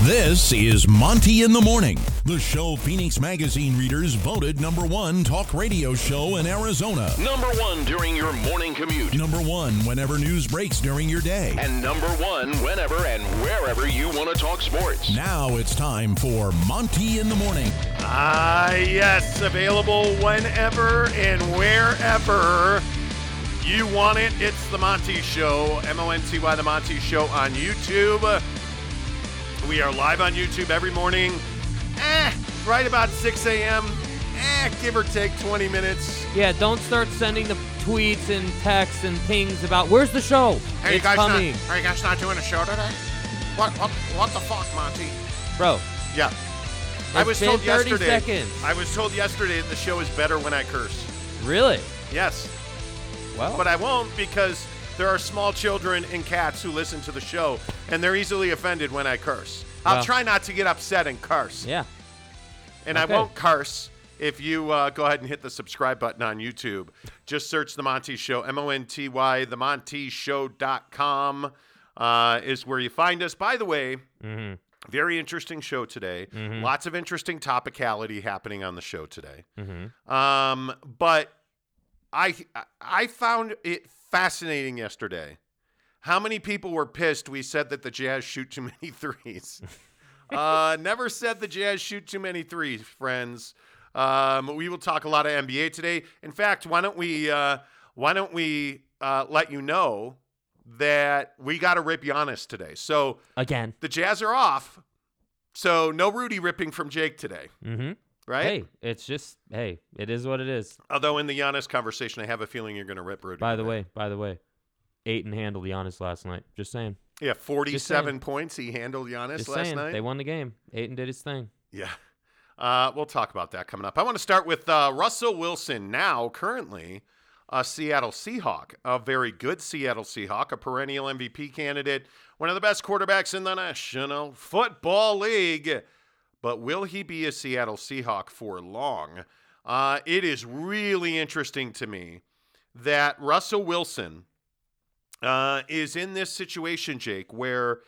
This is Monty in the Morning, the show Phoenix Magazine readers voted #1 talk radio show in Arizona. #1 during your morning commute. #1 whenever news breaks during your day. And #1 whenever and wherever you want to talk sports. Now it's time for Monty in the Morning. Yes, available whenever and wherever you want it. It's The Monty Show, MONTY, The Monty Show on YouTube. We are live on YouTube every morning, right about 6 a.m., give or take 20 minutes. Yeah, don't start sending the tweets and texts and pings about, where's the show? Are you It's coming. guys not doing a show today? What the fuck, Monty? Bro, Yeah. it's been 30 seconds. I was told yesterday that the show is better when I curse. Really? Yes. Well, But I won't, because there are small children and cats who listen to the show, and they're easily offended when I curse. I'll Well. try not to get upset and curse. yeah. And Okay. I won't curse if you go ahead and hit the subscribe button on YouTube. Just search The Monty Show, MONTY, themontyshow.com is where you find us. By the way, very interesting show today. Lots of interesting topicality happening on the show today. But I found it fascinating yesterday how many people were pissed we said that the Jazz shoot too many threes. Never said the Jazz shoot too many threes, friends. We will talk a lot of NBA today. In fact, why don't we let you know that we got to rip Giannis today. So Again. the Jazz are off, so no Rudy ripping from Jake today. Right? Hey, it's just, it is what it is. Although in the Giannis conversation, I have a feeling you're going to rip Rudy. By the way, Ayton handled Giannis last night. Just saying. Yeah, 47 points he handled Giannis Just last saying. night. They won the game. Ayton did his thing. Yeah. We'll talk about that coming up. I want to start with Russell Wilson, now currently a Seattle Seahawk, a very good Seattle Seahawk, a perennial MVP candidate, one of the best quarterbacks in the National Football League. But will he be a Seattle Seahawk for long? It is really interesting to me that Russell Wilson is in this situation, Jake, where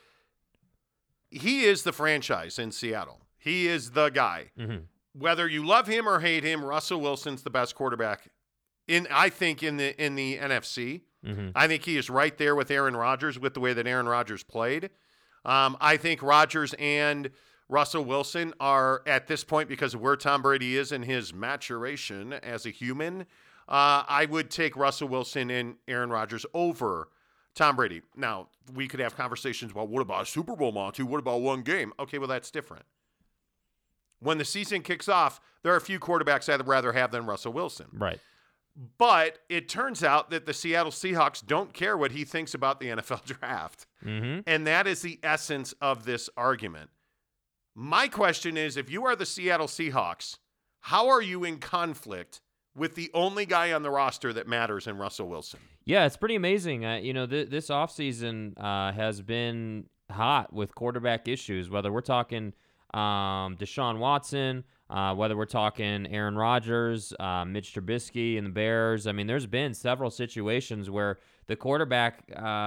he is the franchise in Seattle. He is the guy. Whether you love him or hate him, Russell Wilson's the best quarterback I think in the NFC. I think he is right there with Aaron Rodgers with the way that Aaron Rodgers played. I think Rodgers and Russell Wilson are at this point, because of where Tom Brady is in his maturation as a human, I would take Russell Wilson and Aaron Rodgers over Tom Brady. Now, we could have conversations about, what about a Super Bowl, Monty? What about one game? Okay, well, that's different. When the season kicks off, there are a few quarterbacks I'd rather have than Russell Wilson. Right. But it turns out that the Seattle Seahawks don't care what he thinks about the NFL draft. And that is the essence of this argument. My question is, if you are the Seattle Seahawks, how are you in conflict with the only guy on the roster that matters in Russell Wilson? Yeah, it's pretty amazing. This offseason has been hot with quarterback issues, whether we're talking Deshaun Watson, whether we're talking Aaron Rodgers, Mitch Trubisky and the Bears. I mean, there's been several situations where the quarterback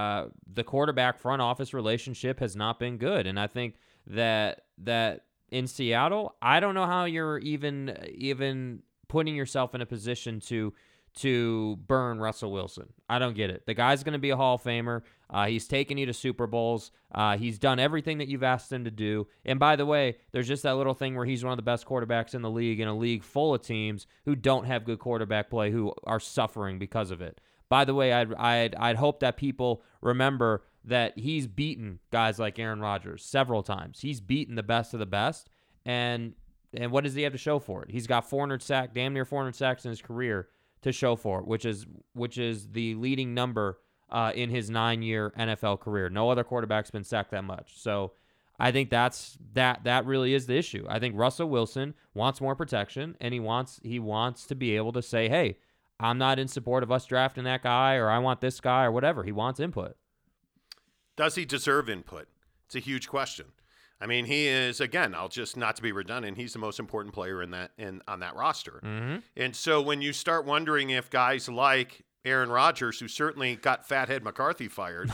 front office relationship has not been good. And I think that in Seattle, I don't know how you're even putting yourself in a position to burn Russell Wilson. I don't get it. The guy's going to be a Hall of Famer. He's taken you to Super Bowls. He's done everything that you've asked him to do. And by the way, there's just that little thing where he's one of the best quarterbacks in the league, in a league full of teams who don't have good quarterback play, who are suffering because of it. By the way, I'd hope that people remember that he's beaten guys like Aaron Rodgers several times. He's beaten the best of the best. And what does he have to show for it? He's got damn near 400 sacks in his career to show for it, which is the leading number in his 9-year NFL career. No other quarterback's been sacked that much. So I think that really is the issue. I think Russell Wilson wants more protection, and he wants to be able to say, hey, I'm not in support of us drafting that guy, or I want this guy, or whatever. He wants input. Does he deserve input? It's a huge question. I mean, he is, again, I'll just, not to be redundant, he's the most important player on that roster. And so when you start wondering if guys like Aaron Rodgers, who certainly got Fathead McCarthy fired,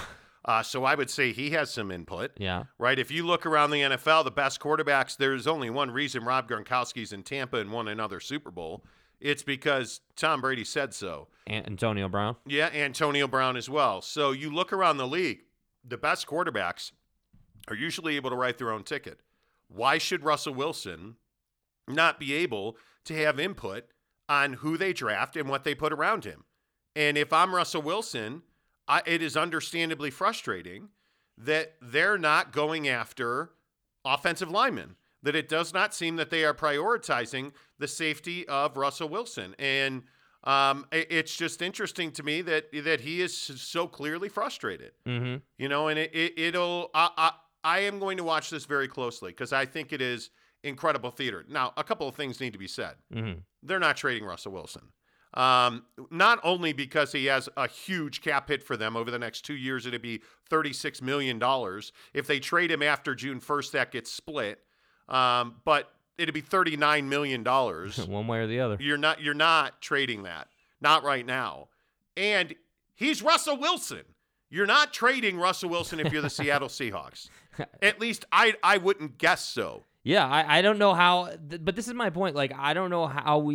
So I would say he has some input. Yeah. Right? If you look around the NFL, the best quarterbacks, there's only one reason Rob Gronkowski's in Tampa and won another Super Bowl. It's because Tom Brady said so. Antonio Brown. Yeah, Antonio Brown as well. So you look around the league, the best quarterbacks are usually able to write their own ticket. Why should Russell Wilson not be able to have input on who they draft and what they put around him? And if I'm Russell Wilson, it is understandably frustrating that they're not going after offensive linemen, that it does not seem that they are prioritizing the safety of Russell Wilson. And it's just interesting to me that he is so clearly frustrated. Mm-hmm. You know, and I am going to watch this very closely because I think it is incredible theater. Now, a couple of things need to be said. Mm-hmm. They're not trading Russell Wilson. Not only because he has a huge cap hit for them over the next 2 years, it'd be $36 million. If they trade him after June 1st, that gets split. But it'd be $39 million. One way or the other. You're not trading that. Not right now. And he's Russell Wilson. You're not trading Russell Wilson if you're the Seattle Seahawks. At least I wouldn't guess so. Yeah, I don't know how, but this is my point. Like, I don't know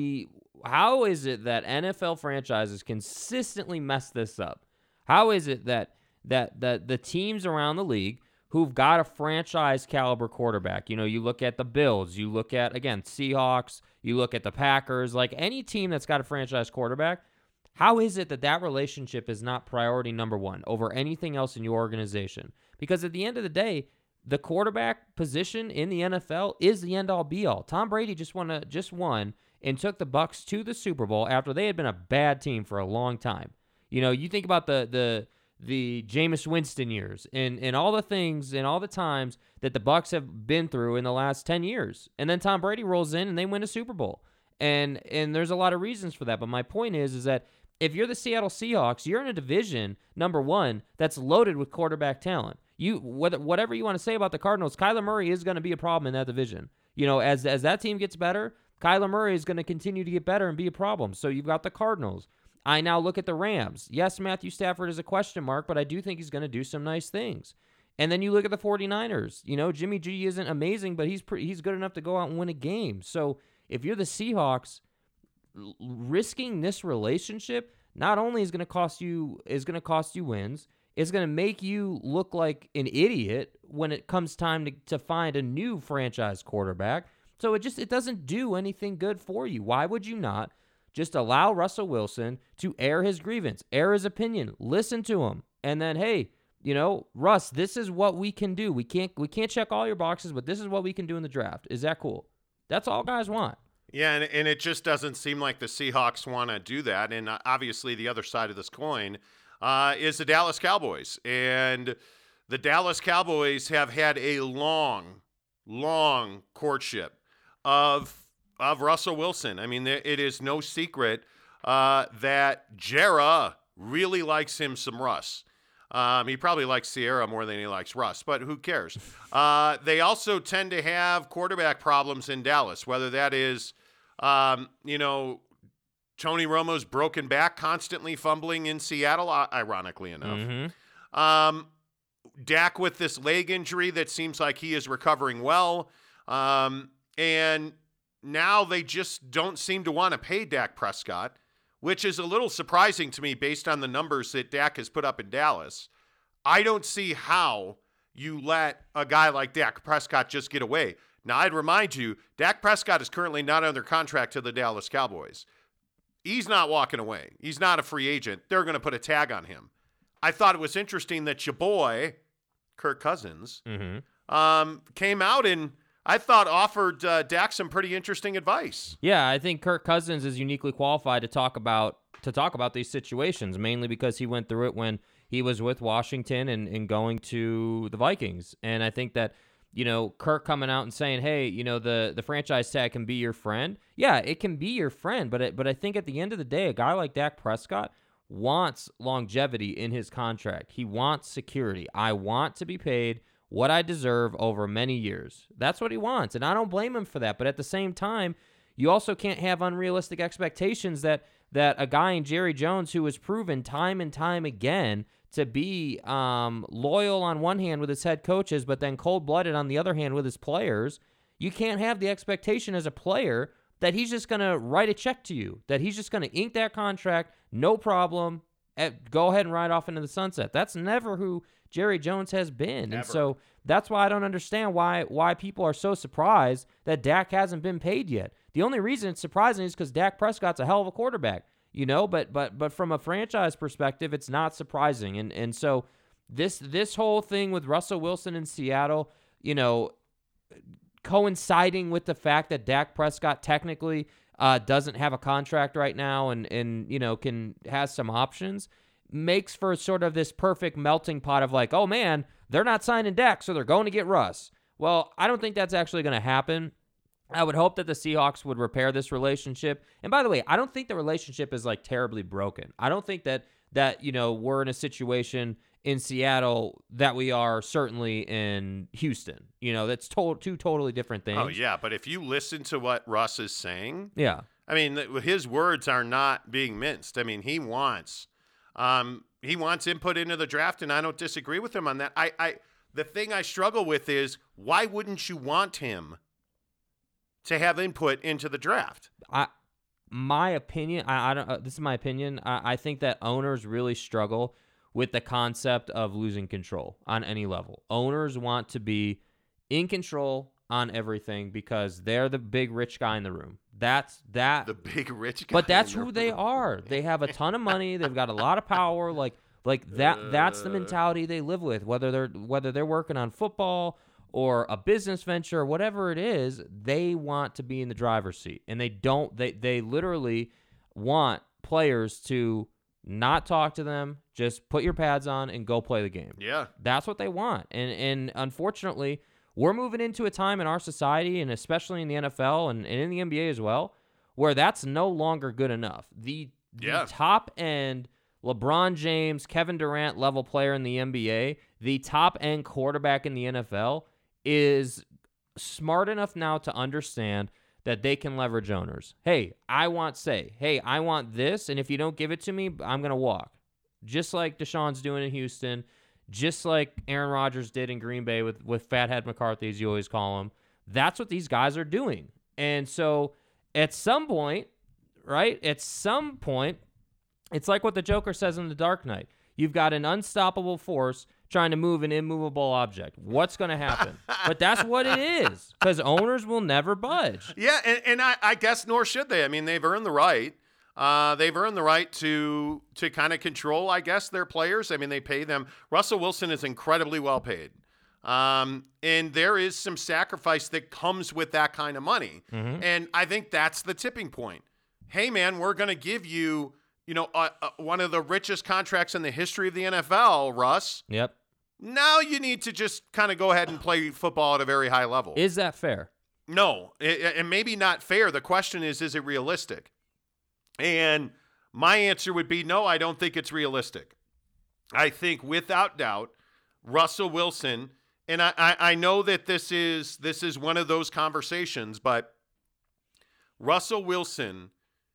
how is it that NFL franchises consistently mess this up? How is it that the teams around the league who've got a franchise caliber quarterback, you know, you look at the Bills, you look at, again, Seahawks, you look at the Packers, like any team that's got a franchise quarterback, how is it that relationship is not priority number one over anything else in your organization? Because at the end of the day, the quarterback position in the NFL is the end-all be-all. Tom Brady just won and took the Bucs to the Super Bowl after they had been a bad team for a long time. You know, you think about the Jameis Winston years and all the things and all the times that the Bucs have been through in the last 10 years. And then Tom Brady rolls in and they win a Super Bowl. And there's a lot of reasons for that. But my point is that if you're the Seattle Seahawks, you're in a division, number one, that's loaded with quarterback talent. Whatever you want to say about the Cardinals, Kyler Murray is going to be a problem in that division. You know, as that team gets better, Kyler Murray is going to continue to get better and be a problem. So you've got the Cardinals. I now look at the Rams. Yes, Matthew Stafford is a question mark, but I do think he's going to do some nice things. And then you look at the 49ers. You know, Jimmy G isn't amazing, but he's good enough to go out and win a game. So if you're the Seahawks, risking this relationship not only is going to cost you wins, it's going to make you look like an idiot when it comes time to find a new franchise quarterback. So it doesn't do anything good for you. Why would you not just allow Russell Wilson to air his grievance, air his opinion, listen to him, and then, hey, you know, Russ, this is what we can do. We can't check all your boxes, but this is what we can do in the draft. Is that cool? That's all guys want. Yeah, and it just doesn't seem like the Seahawks want to do that. And obviously the other side of this coin is the Dallas Cowboys. And the Dallas Cowboys have had a long courtship of Russell Wilson. I mean, it is no secret that Jera really likes him some Russ. He probably likes Sierra more than he likes Russ, but who cares? They also tend to have quarterback problems in Dallas, whether that is, you know, Tony Romo's broken back, constantly fumbling in Seattle, ironically enough. Mm-hmm. Dak with this leg injury that seems like he is recovering well. And now they just don't seem to want to pay Dak Prescott, which is a little surprising to me based on the numbers that Dak has put up in Dallas. I don't see how you let a guy like Dak Prescott just get away. Now, I'd remind you, Dak Prescott is currently not under contract to the Dallas Cowboys. He's not walking away. He's not a free agent. They're going to put a tag on him. I thought it was interesting that your boy, Kirk Cousins, came out and I thought offered Dak some pretty interesting advice. Yeah, I think Kirk Cousins is uniquely qualified to talk about these situations, mainly because he went through it when he was with Washington and going to the Vikings. And I think that, you know, Kirk coming out and saying, hey, you know, the franchise tag can be your friend. Yeah, it can be your friend, but I think at the end of the day, a guy like Dak Prescott wants longevity in his contract. He wants security. I want to be paid what I deserve over many years. That's what he wants, and I don't blame him for that. But at the same time, you also can't have unrealistic expectations that a guy in Jerry Jones, who has proven time and time again to be loyal on one hand with his head coaches, but then cold-blooded on the other hand with his players. You can't have the expectation as a player that he's just going to write a check to you, that he's just going to ink that contract, no problem, go ahead and ride off into the sunset. That's never who Jerry Jones has been. Ever. And so that's why I don't understand why people are so surprised that Dak hasn't been paid yet. The only reason it's surprising is because Dak Prescott's a hell of a quarterback, but from a franchise perspective, it's not surprising. And so this whole thing with Russell Wilson in Seattle, coinciding with the fact that Dak Prescott technically doesn't have a contract right now and has some options, makes for sort of this perfect melting pot of like, oh man, they're not signing Dak, so they're going to get Russ. Well, I don't think that's actually going to happen. I would hope that the Seahawks would repair this relationship. And by the way, I don't think the relationship is like terribly broken. I don't think that we're in a situation in Seattle that we are certainly in Houston. That's two totally different things. Oh, yeah, but if you listen to what Russ is saying, yeah, I mean, his words are not being minced. I mean, he wants input into the draft, and I don't disagree with him on that. The thing I struggle with is, why wouldn't you want him to have input into the draft? My opinion, I don't. This is my opinion. I think that owners really struggle with the concept of losing control on any level. Owners want to be in control on everything because they're the big rich guy in the room. That's that. The big rich guy. But that's who they are. They have a ton of money. They've got a lot of power. Like that. That's the mentality they live with. Whether they're working on football or a business venture or whatever it is, they want to be in the driver's seat. And they literally want players to not talk to them, just put your pads on and go play the game. Yeah. That's what they want. And unfortunately, we're moving into a time in our society, and especially in the NFL and in the NBA as well, where that's no longer good enough. The top end LeBron James, Kevin Durant level player in the NBA, the top end quarterback in the NFL is smart enough now to understand that they can leverage owners. Hey, I want this, and if you don't give it to me, I'm going to walk. Just like Deshaun's doing in Houston, just like Aaron Rodgers did in Green Bay with Fathead McCarthy, as you always call him. That's what these guys are doing. And so at some point, it's like what the Joker says in The Dark Knight. You've got an unstoppable force trying to move an immovable object. What's going to happen? But that's what it is, because owners will never budge. Yeah, and I guess nor should they. I mean, they've earned the right. They've earned the right to kind of control, I guess, their players. I mean, they pay them. Russell Wilson is incredibly well paid. And there is some sacrifice that comes with that kind of money. Mm-hmm. And I think that's the tipping point. Hey, man, we're going to give you, one of the richest contracts in the history of the NFL, Russ. Yep. Now you need to just kind of go ahead and play football at a very high level. Is that fair? No, and maybe not fair. The question is it realistic? And my answer would be no, I don't think it's realistic. I think without doubt, Russell Wilson, and I know that this is one of those conversations, but Russell Wilson,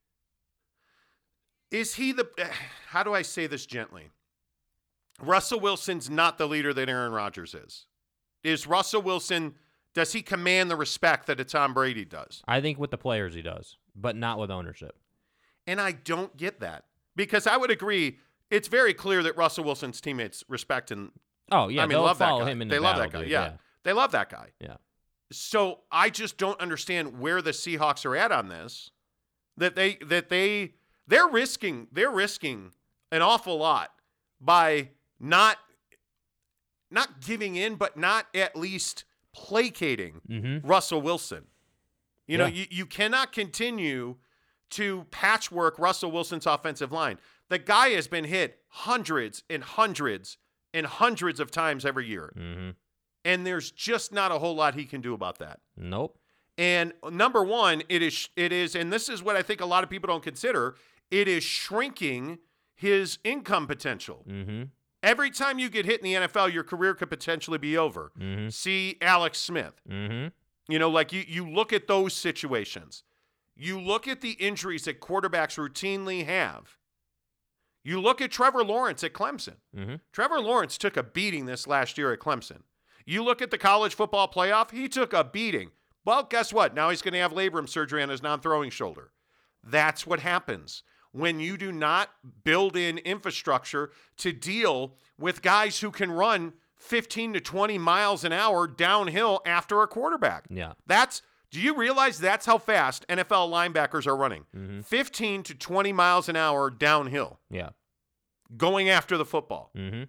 is he how do I say this gently? Russell Wilson's not the leader that Aaron Rodgers is. Is Russell Wilson, does he command the respect that a Tom Brady does? I think with the players he does, but not with ownership. And I don't get that, because I would agree it's very clear that Russell Wilson's teammates respect and love that guy. Him in they the love battle, that guy. dude. Yeah. They love that guy. Yeah. So I just don't understand where the Seahawks are at on this. They're risking an awful lot by not giving in, but not at least placating Russell Wilson. You cannot continue to patchwork Russell Wilson's offensive line. The guy has been hit hundreds and hundreds and hundreds of times every year. Mm-hmm. And there's just not a whole lot he can do about that. Nope. And number one, it is, and this is what I think a lot of people don't consider, it is shrinking his income potential. Mm-hmm. Every time you get hit in the NFL, your career could potentially be over. Mm-hmm. See Alex Smith. Mm-hmm. You look at those situations. You look at the injuries that quarterbacks routinely have. You look at Trevor Lawrence at Clemson. Mm-hmm. Trevor Lawrence took a beating this last year at Clemson. You look at the college football playoff, he took a beating. Well, guess what? Now he's going to have labrum surgery on his non-throwing shoulder. That's what happens when you do not build in infrastructure to deal with guys who can run 15 to 20 miles an hour downhill after a quarterback. Yeah. Do you realize that's how fast NFL linebackers are running? 15 to 20 miles an hour downhill. Yeah. Going after the football. Mm-hmm.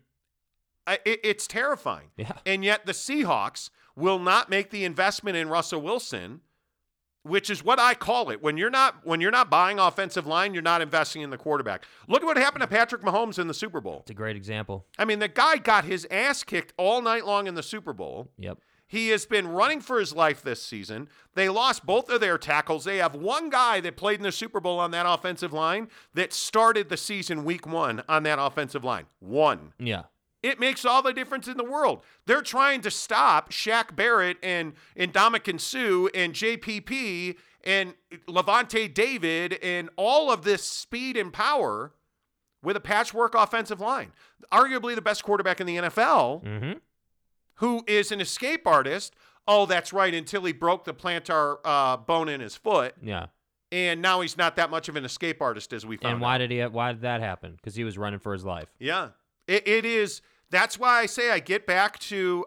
It's terrifying. Yeah. And yet the Seahawks will not make the investment in Russell Wilson, which is what I call it. When you're not buying offensive line, you're not investing in the quarterback. Look at what happened to Patrick Mahomes in the Super Bowl. It's a great example. I mean, the guy got his ass kicked all night long in the Super Bowl. Yep. He has been running for his life this season. They lost both of their tackles. They have one guy that played in the Super Bowl on that offensive line that started the season week 1 on that offensive line. One. Yeah. It makes all the difference in the world. They're trying to stop Shaq Barrett and Ndamukong Suh and JPP and Levante David and all of this speed and power with a patchwork offensive line. Arguably the best quarterback in the NFL, who is an escape artist. Oh, that's right, until he broke the plantar bone in his foot. Yeah. And now he's not that much of an escape artist as we found And why did that happen? Because he was running for his life. Yeah. It is. That's why I say I get back to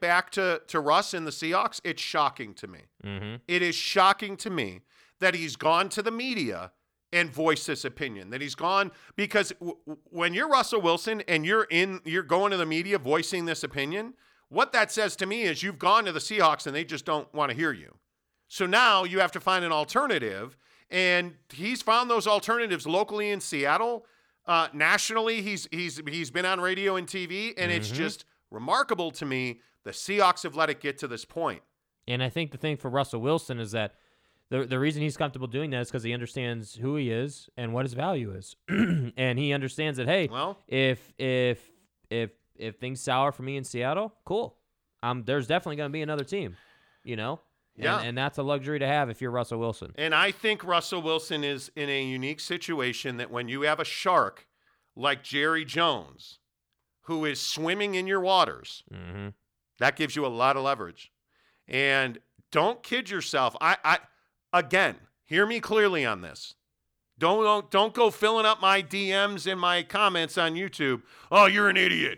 Russ and the Seahawks. It's shocking to me. Mm-hmm. It is shocking to me that he's gone to the media and voiced this opinion. That he's gone because when you're Russell Wilson and you're going to the media voicing this opinion, what that says to me is you've gone to the Seahawks and they just don't want to hear you. So now you have to find an alternative, and he's found those alternatives locally in Seattle. Nationally, he's been on radio and TV, and it's just remarkable to me the Seahawks have let it get to this point. And I think the thing for Russell Wilson is that the reason he's comfortable doing that is because he understands who he is and what his value is, and he understands that if things sour for me in Seattle, cool. There's definitely going to be another team, you know. And that's a luxury to have if you're Russell Wilson. And I think Russell Wilson is in a unique situation that when you have a shark like Jerry Jones, who is swimming in your waters, that gives you a lot of leverage. And don't kid yourself. Again, hear me clearly on this. Don't go filling up my DMs and my comments on YouTube. Oh, you're an idiot.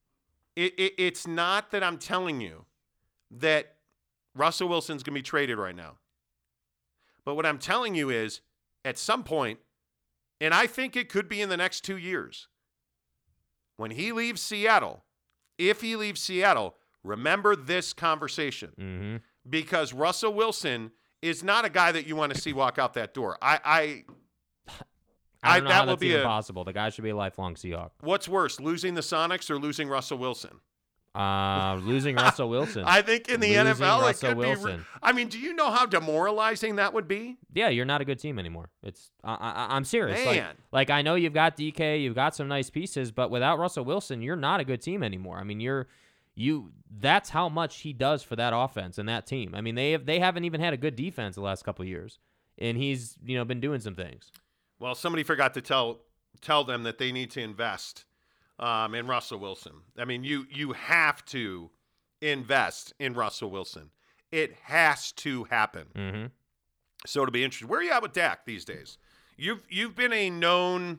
It's not that I'm telling you that Russell Wilson's going to be traded right now. But what I'm telling you is, at some point, and I think it could be in the next 2 years, when he leaves Seattle, if he leaves Seattle, remember this conversation. Because Russell Wilson is not a guy that you want to see walk out that door. I don't know how that's even possible. The guy should be a lifelong Seahawk. What's worse, losing the Sonics or losing Russell Wilson? Losing Russell Wilson. I think in the NFL, Russell it could Wilson. be. I mean, do you know how demoralizing that would be? Yeah, you're not a good team anymore. I'm serious. Man. Like I know you've got DK, you've got some nice pieces, but without Russell Wilson, you're not a good team anymore. I mean, that's how much he does for that offense and that team. I mean, they haven't even had a good defense the last couple of years, and he's been doing some things. Well, somebody forgot to tell them that they need to invest in Russell Wilson. I mean, you have to invest in Russell Wilson. It has to happen. So it'll be interesting. Where are you at with Dak these days? You've been a known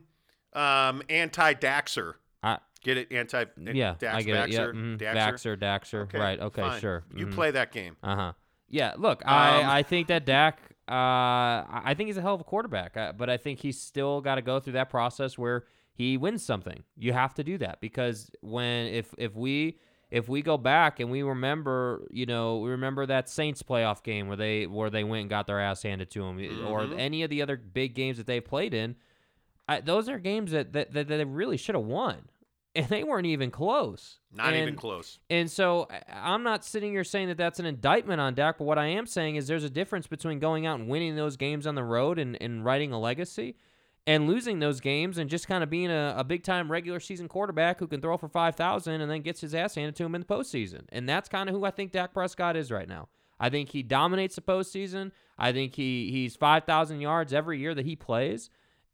anti-Daxer. Get it? Yeah, I get it. Yeah. Daxer. Okay, right. Okay, fine. Sure. You play that game. Yeah, look, I think that Dak, I think he's a hell of a quarterback, but I think he's still got to go through that process where he wins something. You have to do that because if we go back and we remember that Saints playoff game where they went and got their ass handed to them, or any of the other big games that they played in, those are games that they really should have won. And they weren't even close. Not even close. And so I'm not sitting here saying that that's an indictment on Dak, but what I am saying is there's a difference between going out and winning those games on the road and writing a legacy and losing those games and just kind of being a big-time regular season quarterback who can throw for 5,000 and then gets his ass handed to him in the postseason. And that's kind of who I think Dak Prescott is right now. I think he dominates the postseason. I think he's 5,000 yards every year that he plays.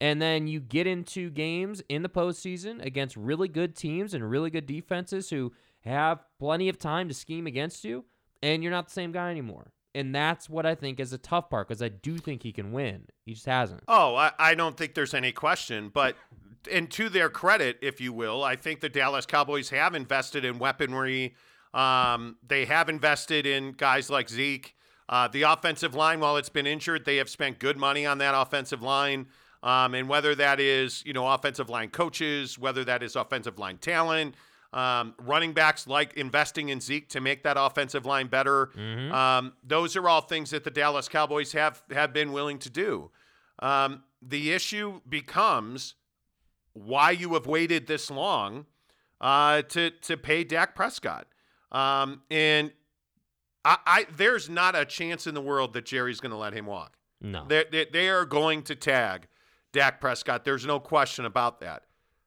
And then you get into games in the postseason against really good teams and really good defenses who have plenty of time to scheme against you, and you're not the same guy anymore. And that's what I think is a tough part, because I do think he can win. He just hasn't. Oh, I don't think there's any question. But, and to their credit, if you will, I think the Dallas Cowboys have invested in weaponry. They have invested in guys like Zeke. The offensive line, while it's been injured, they have spent good money on that offensive line. And whether that is, offensive line coaches, whether that is offensive line talent, running backs like investing in Zeke to make that offensive line better. Those are all things that the Dallas Cowboys have been willing to do. The issue becomes why you have waited this long to pay Dak Prescott. And I there's not a chance in the world that Jerry's going to let him walk. No. They are going to tag Dak Prescott. There's no question about that.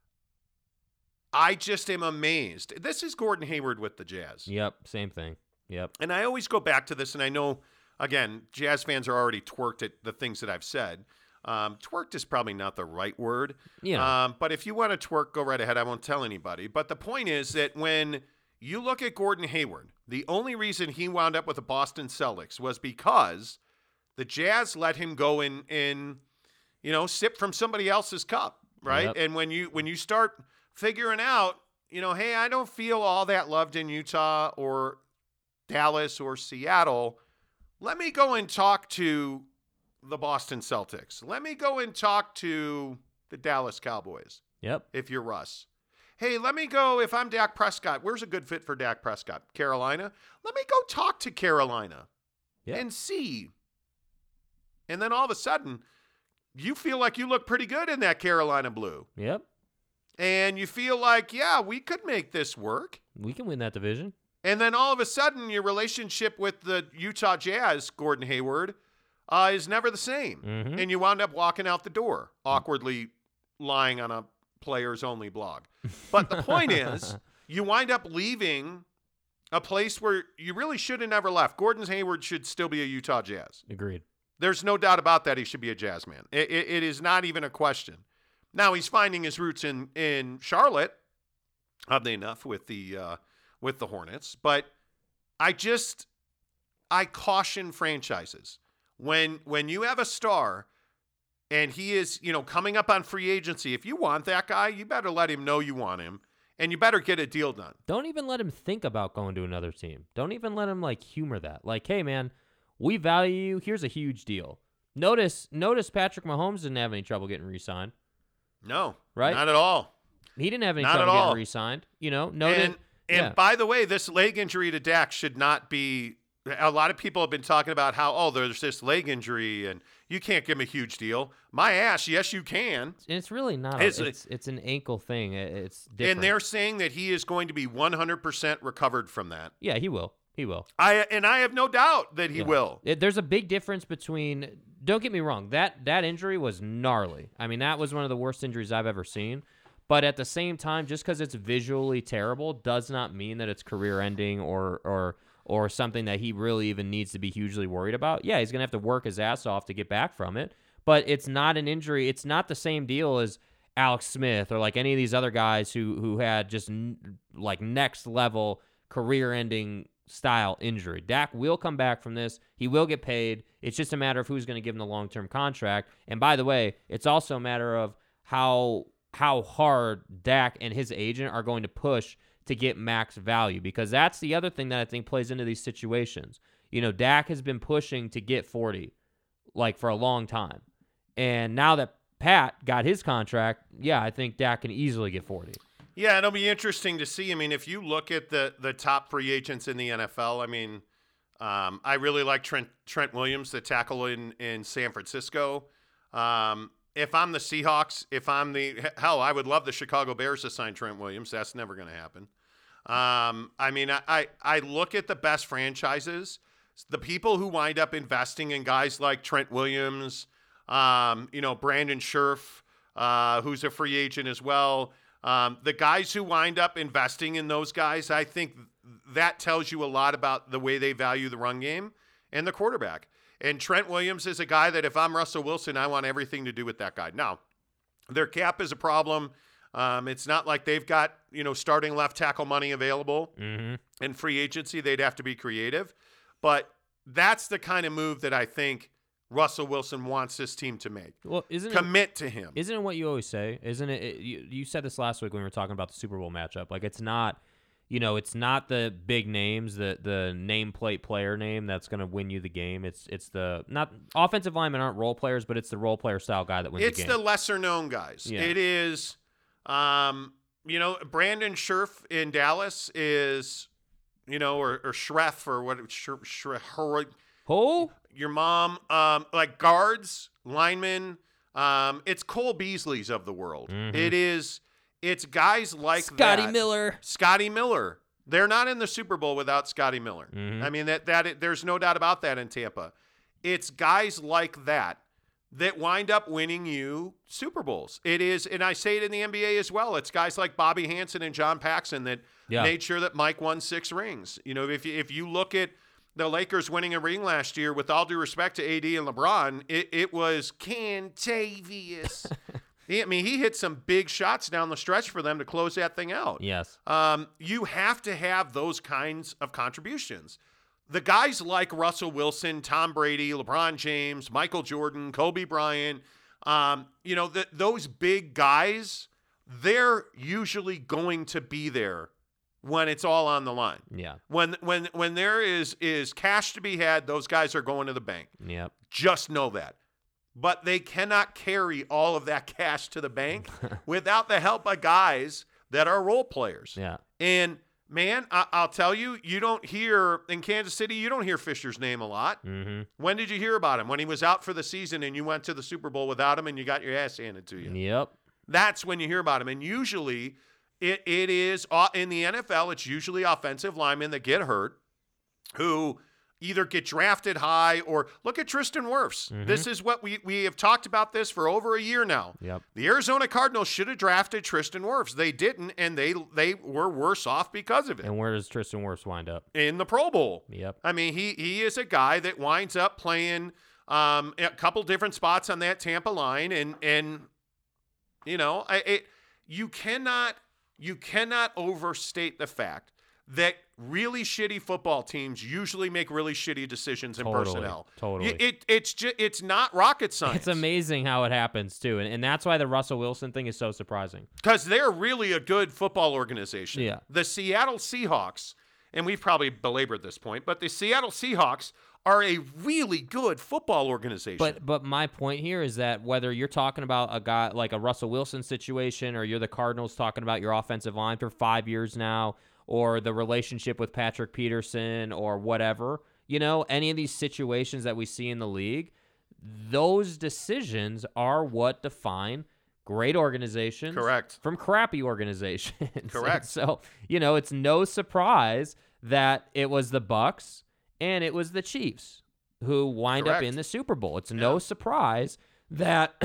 I just am amazed. This is Gordon Hayward with the Jazz. Yep, same thing. Yep. And I always go back to this, and I know, again, Jazz fans are already twerked at the things that I've said. Twerked is probably not the right word. Yeah. But if you want to twerk, go right ahead. I won't tell anybody. But the point is that when you look at Gordon Hayward, the only reason he wound up with the Boston Celtics was because the Jazz let him go in sip from somebody else's cup, right? Yep. And when you start figuring out, hey, I don't feel all that loved in Utah or Dallas or Seattle, let me go and talk to the Boston Celtics. Let me go and talk to the Dallas Cowboys. Yep. If you're Russ. Hey, let me go, if I'm Dak Prescott, where's a good fit for Dak Prescott? Carolina? Let me go talk to Carolina and see. And then all of a sudden, you feel like you look pretty good in that Carolina blue. Yep. And you feel like, yeah, we could make this work. We can win that division. And then all of a sudden, your relationship with the Utah Jazz, Gordon Hayward, is never the same. Mm-hmm. And you wound up walking out the door, awkwardly lying on a players-only blog. But the point is, you wind up leaving a place where you really should have never left. Gordon Hayward should still be a Utah Jazz. Agreed. There's no doubt about that. He should be a Jazz man. It is not even a question. Now he's finding his roots in Charlotte, oddly enough, with the Hornets. But I caution franchises when you have a star and he is coming up on free agency. If you want that guy, you better let him know you want him, and you better get a deal done. Don't even let him think about going to another team. Don't even let him humor that. Hey man, we value you. Here's a huge deal. Notice Patrick Mahomes didn't have any trouble getting re-signed. No, right? Not at all. He didn't have any not trouble at all. getting re-signed. And by the way, this leg injury to Dak should not be. A lot of people have been talking about how, there's this leg injury and you can't give him a huge deal. My ass, yes, you can. It's really not. It's an ankle thing. It's different. And they're saying that he is going to be 100% recovered from that. Yeah, he will. He will. I have no doubt that he will. There's a big difference between. Don't get me wrong. That injury was gnarly. I mean, that was one of the worst injuries I've ever seen. But at the same time, just because it's visually terrible does not mean that it's career-ending or something that he really even needs to be hugely worried about. Yeah, he's going to have to work his ass off to get back from it. But it's not an injury. It's not the same deal as Alex Smith or any of these other guys who had just next-level career-ending style injury. Dak will come back from this. He will get paid. It's just a matter of who's going to give him the long-term contract. And by the way, it's also a matter of how hard Dak and his agent are going to push to get max value, because that's the other thing that I think plays into these situations. Dak has been pushing to get 40 for a long time. And now that Pat got his contract, yeah, I think Dak can easily get 40. Yeah, it'll be interesting to see. I mean, if you look at the top free agents in the NFL, I mean, I really like Trent Williams, the tackle in San Francisco. If I'm the Seahawks, I would love the Chicago Bears to sign Trent Williams. That's never going to happen. I mean, I look at the best franchises, the people who wind up investing in guys like Trent Williams, Brandon Scherf, who's a free agent as well. The guys who wind up investing in those guys, I think that tells you a lot about the way they value the run game and the quarterback. And Trent Williams is a guy that if I'm Russell Wilson, I want everything to do with that guy. Now, Their cap is a problem. It's not like they've got, starting left tackle money available in free agency. They'd have to be creative. But that's the kind of move that I think Russell Wilson wants this team to make. Well, commit to him. Isn't it what you always say? Isn't it? You said this last week when we were talking about the Super Bowl matchup. Like, it's not, it's not the big names, the nameplate player name that's going to win you the game. It's the not offensive linemen aren't role players, but it's the role player style guy that wins the game. It's the lesser known guys. Yeah. It is, Brandon Scherf in Dallas is, or Schreff or what? Who? Your mom, like guards, linemen. It's Cole Beasley's of the world. It's guys like Scotty Miller. Scotty Miller. They're not in the Super Bowl without Scotty Miller. I mean, that there's no doubt about that in Tampa. It's guys like that wind up winning you Super Bowls. It is, and I say it in the NBA as well. It's guys like Bobby Hansen and John Paxson that made sure that Mike won 6 rings. If you look at the Lakers winning a ring last year, with all due respect to AD and LeBron, it was Cantavius. He hit some big shots down the stretch for them to close that thing out. Yes. You have to have those kinds of contributions. The guys like Russell Wilson, Tom Brady, LeBron James, Michael Jordan, Kobe Bryant, those big guys, they're usually going to be there when it's all on the line. Yeah. When there is cash to be had, those guys are going to the bank. Yep. Just know that. But they cannot carry all of that cash to the bank without the help of guys that are role players. Yeah. And, man, I'll tell you, you don't hear – in Kansas City, you don't hear Fisher's name a lot. When did you hear about him? When he was out for the season and you went to the Super Bowl without him and you got your ass handed to you. Yep. That's when you hear about him. And usually it is – in the NFL, it's usually offensive linemen that get hurt who – either get drafted high or look at Tristan Wirfs. This is what we have talked about this for over a year now. Yep. The Arizona Cardinals should have drafted Tristan Wirfs. They didn't, and they were worse off because of it. And where does Tristan Wirfs wind up? In the Pro Bowl. Yep. I mean, he is a guy that winds up playing a couple different spots on that Tampa line, and you cannot overstate the fact that really shitty football teams usually make really shitty decisions in personnel. Totally. It's not rocket science. It's amazing how it happens, too. And that's why the Russell Wilson thing is so surprising. Because they're really a good football organization. Yeah. The Seattle Seahawks, and we've probably belabored this point, but the Seattle Seahawks are a really good football organization. But my point here is that whether you're talking about a guy like a Russell Wilson situation or you're the Cardinals talking about your offensive line for 5 years now, or the relationship with Patrick Peterson or whatever, any of these situations that we see in the league, those decisions are what define great organizations from crappy organizations. Correct. So, it's no surprise that it was the Bucs and it was the Chiefs who wind up in the Super Bowl. It's no surprise that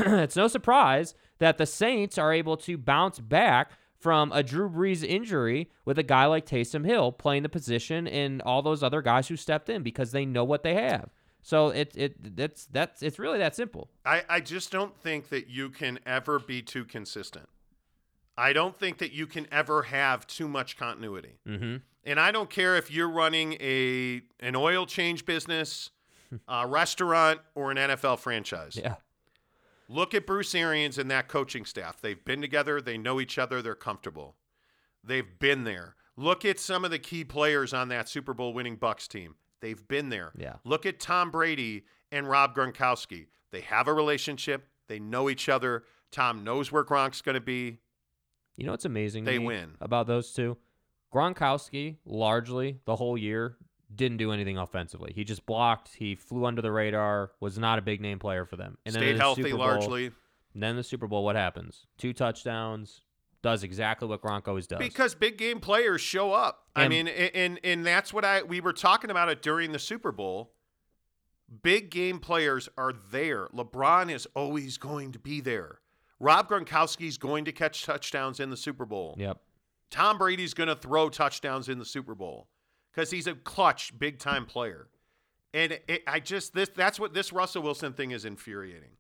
the Saints are able to bounce back from a Drew Brees injury with a guy like Taysom Hill playing the position and all those other guys who stepped in because they know what they have. So it's really that simple. I just don't think that you can ever be too consistent. I don't think that you can ever have too much continuity. And I don't care if you're running an oil change business, a restaurant, or an NFL franchise. Yeah. Look at Bruce Arians and that coaching staff. They've been together. They know each other. They're comfortable. They've been there. Look at some of the key players on that Super Bowl winning Bucs team. They've been there. Yeah. Look at Tom Brady and Rob Gronkowski. They have a relationship. They know each other. Tom knows where Gronk's going to be. You know what's amazing They win. about those two? Gronkowski, largely the whole year, didn't do anything offensively. He just blocked. He flew under the radar, was not a big name player for them. And Stayed healthy largely. And then the Super Bowl, what happens? 2 touchdowns, does exactly what Gronk always does. Because big game players show up. And that's what we were talking about it during the Super Bowl. Big game players are there. LeBron is always going to be there. Rob Gronkowski is going to catch touchdowns in the Super Bowl. Yep. Tom Brady's going to throw touchdowns in the Super Bowl because he's a clutch, big-time player. And that's what this Russell Wilson thing is infuriating.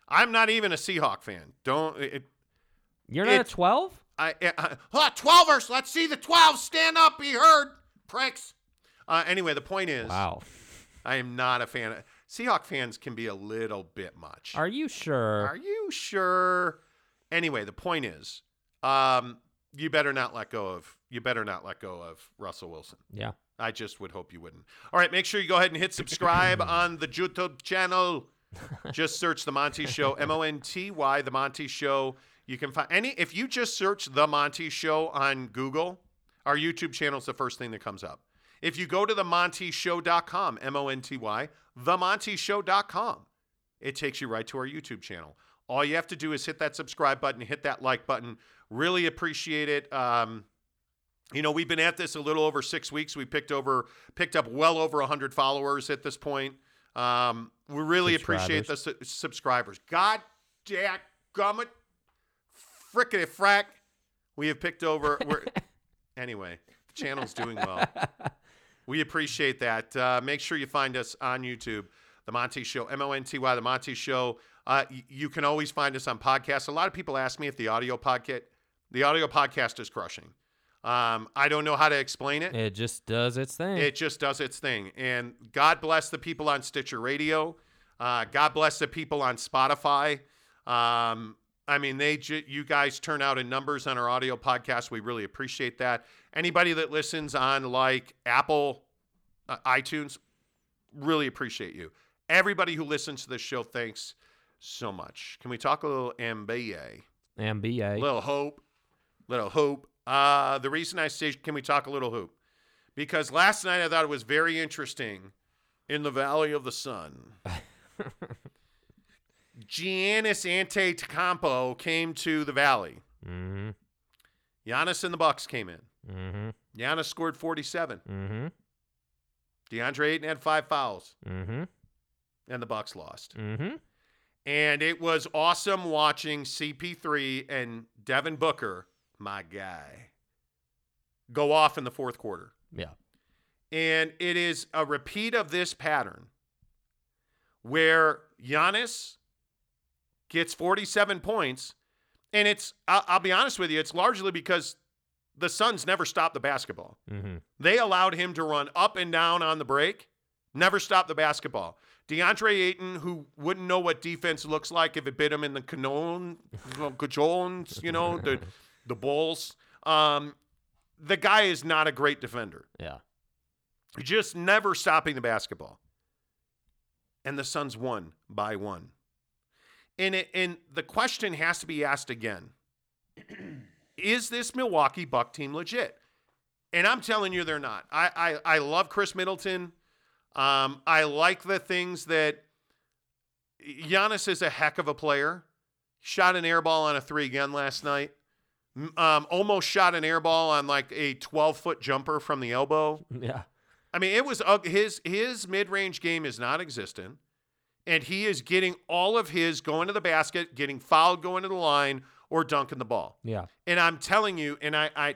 I'm not even a Seahawk fan. You're not a 12? 12ers. Let's see the 12 stand up, be heard, pricks. Anyway, the point is, Wow. I am not a fan. Seahawk fans can be a little bit much. Are you sure? Are you sure? Anyway, the point is, you better not let go of Russell Wilson. Yeah. I just would hope you wouldn't. All right, make sure you go ahead and hit subscribe on the YouTube channel. Just search The Monty Show, Monty, The Monty Show. You can find if you just search The Monty Show on Google, our YouTube channel is the first thing that comes up. If you go to themontyshow.com, Monty, themontyshow.com, it takes you right to our YouTube channel. All you have to do is hit that subscribe button, hit that like button. Really appreciate it. We've been at this a little over 6 weeks. We picked up well over 100 followers at this point. We really appreciate the subscribers. God gummit, frickety frack. We have picked over. Anyway, the channel's doing well. We appreciate that. Make sure you find us on YouTube, The Monty Show, Monty, The Monty Show. You can always find us on podcasts. A lot of people ask me if the audio podcast is crushing. I don't know how to explain it. It just does its thing. And God bless the people on Stitcher Radio. God bless the people on Spotify. You guys turn out in numbers on our audio podcast. We really appreciate that. Anybody that listens on like Apple, iTunes, really appreciate you. Everybody who listens to this show, thanks so much. Can we talk a little NBA? NBA. Little hope. The reason I say, can we talk a little hoop? Because last night I thought it was very interesting in the Valley of the Sun. Giannis Antetokounmpo came to the Valley. Mm-hmm. Giannis and the Bucks came in. Mm-hmm. Giannis scored 47. Mm-hmm. DeAndre Ayton had 5 fouls. Mm-hmm. And the Bucks lost. Mm-hmm. And it was awesome watching CP3 and Devin Booker, my guy, go off in the fourth quarter. Yeah. And it is a repeat of this pattern where Giannis gets 47 points. And I'll be honest with you, it's largely because the Suns never stopped the basketball. Mm-hmm. They allowed him to run up and down on the break, never stopped the basketball. DeAndre Ayton, who wouldn't know what defense looks like if it bit him in the cajones, the balls. The guy is not a great defender. Yeah. Just never stopping the basketball. And the Suns won by 1. And the question has to be asked again. Is this Milwaukee Buck team legit? And I'm telling you they're not. I love Chris Middleton. I like the things that Giannis is a heck of a player. Shot an air ball on a 3 again last night. Almost shot an air ball on like a 12-foot jumper from the elbow. Yeah. I mean, it was his mid-range game is non-existent, and he is getting all of his going to the basket, getting fouled going to the line, or dunking the ball. Yeah. And I'm telling you, and I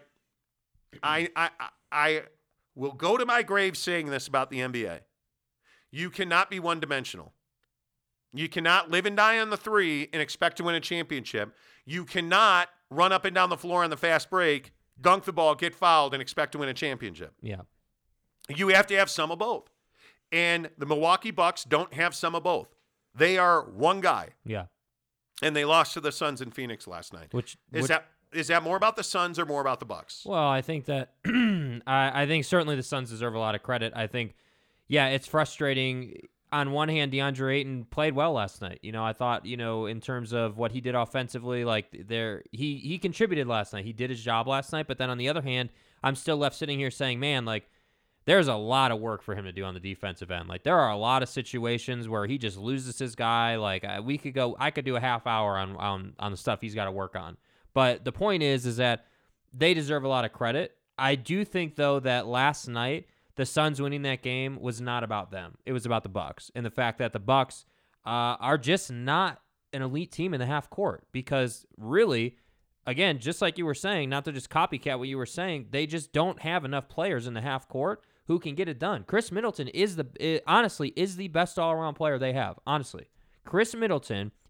will go to my grave saying this about the NBA. You cannot be one-dimensional. You cannot live and die on the 3 and expect to win a championship. You cannot run up and down the floor on the fast break, dunk the ball, get fouled, and expect to win a championship. Yeah. You have to have some of both. And the Milwaukee Bucks don't have some of both. They are one guy. Yeah. And they lost to the Suns in Phoenix last night. Is that more about the Suns or more about the Bucks? Well, I think that I think certainly the Suns deserve a lot of credit. I think, yeah, it's frustrating. On one hand, DeAndre Ayton played well last night. I thought, in terms of what he did offensively, he contributed last night. He did his job last night. But then on the other hand, I'm still left sitting here saying, man, there's a lot of work for him to do on the defensive end. There are a lot of situations where he just loses his guy. I could do a half hour on the stuff he's got to work on. But the point is that they deserve a lot of credit. I do think, though, that last night, the Suns winning that game was not about them. It was about the Bucks, and the fact that the Bucks are just not an elite team in the half court. Because really, again, just like you were saying, not to just copycat what you were saying, they just don't have enough players in the half court who can get it done. Chris Middleton honestly is the best all-around player they have. Honestly, Chris Middleton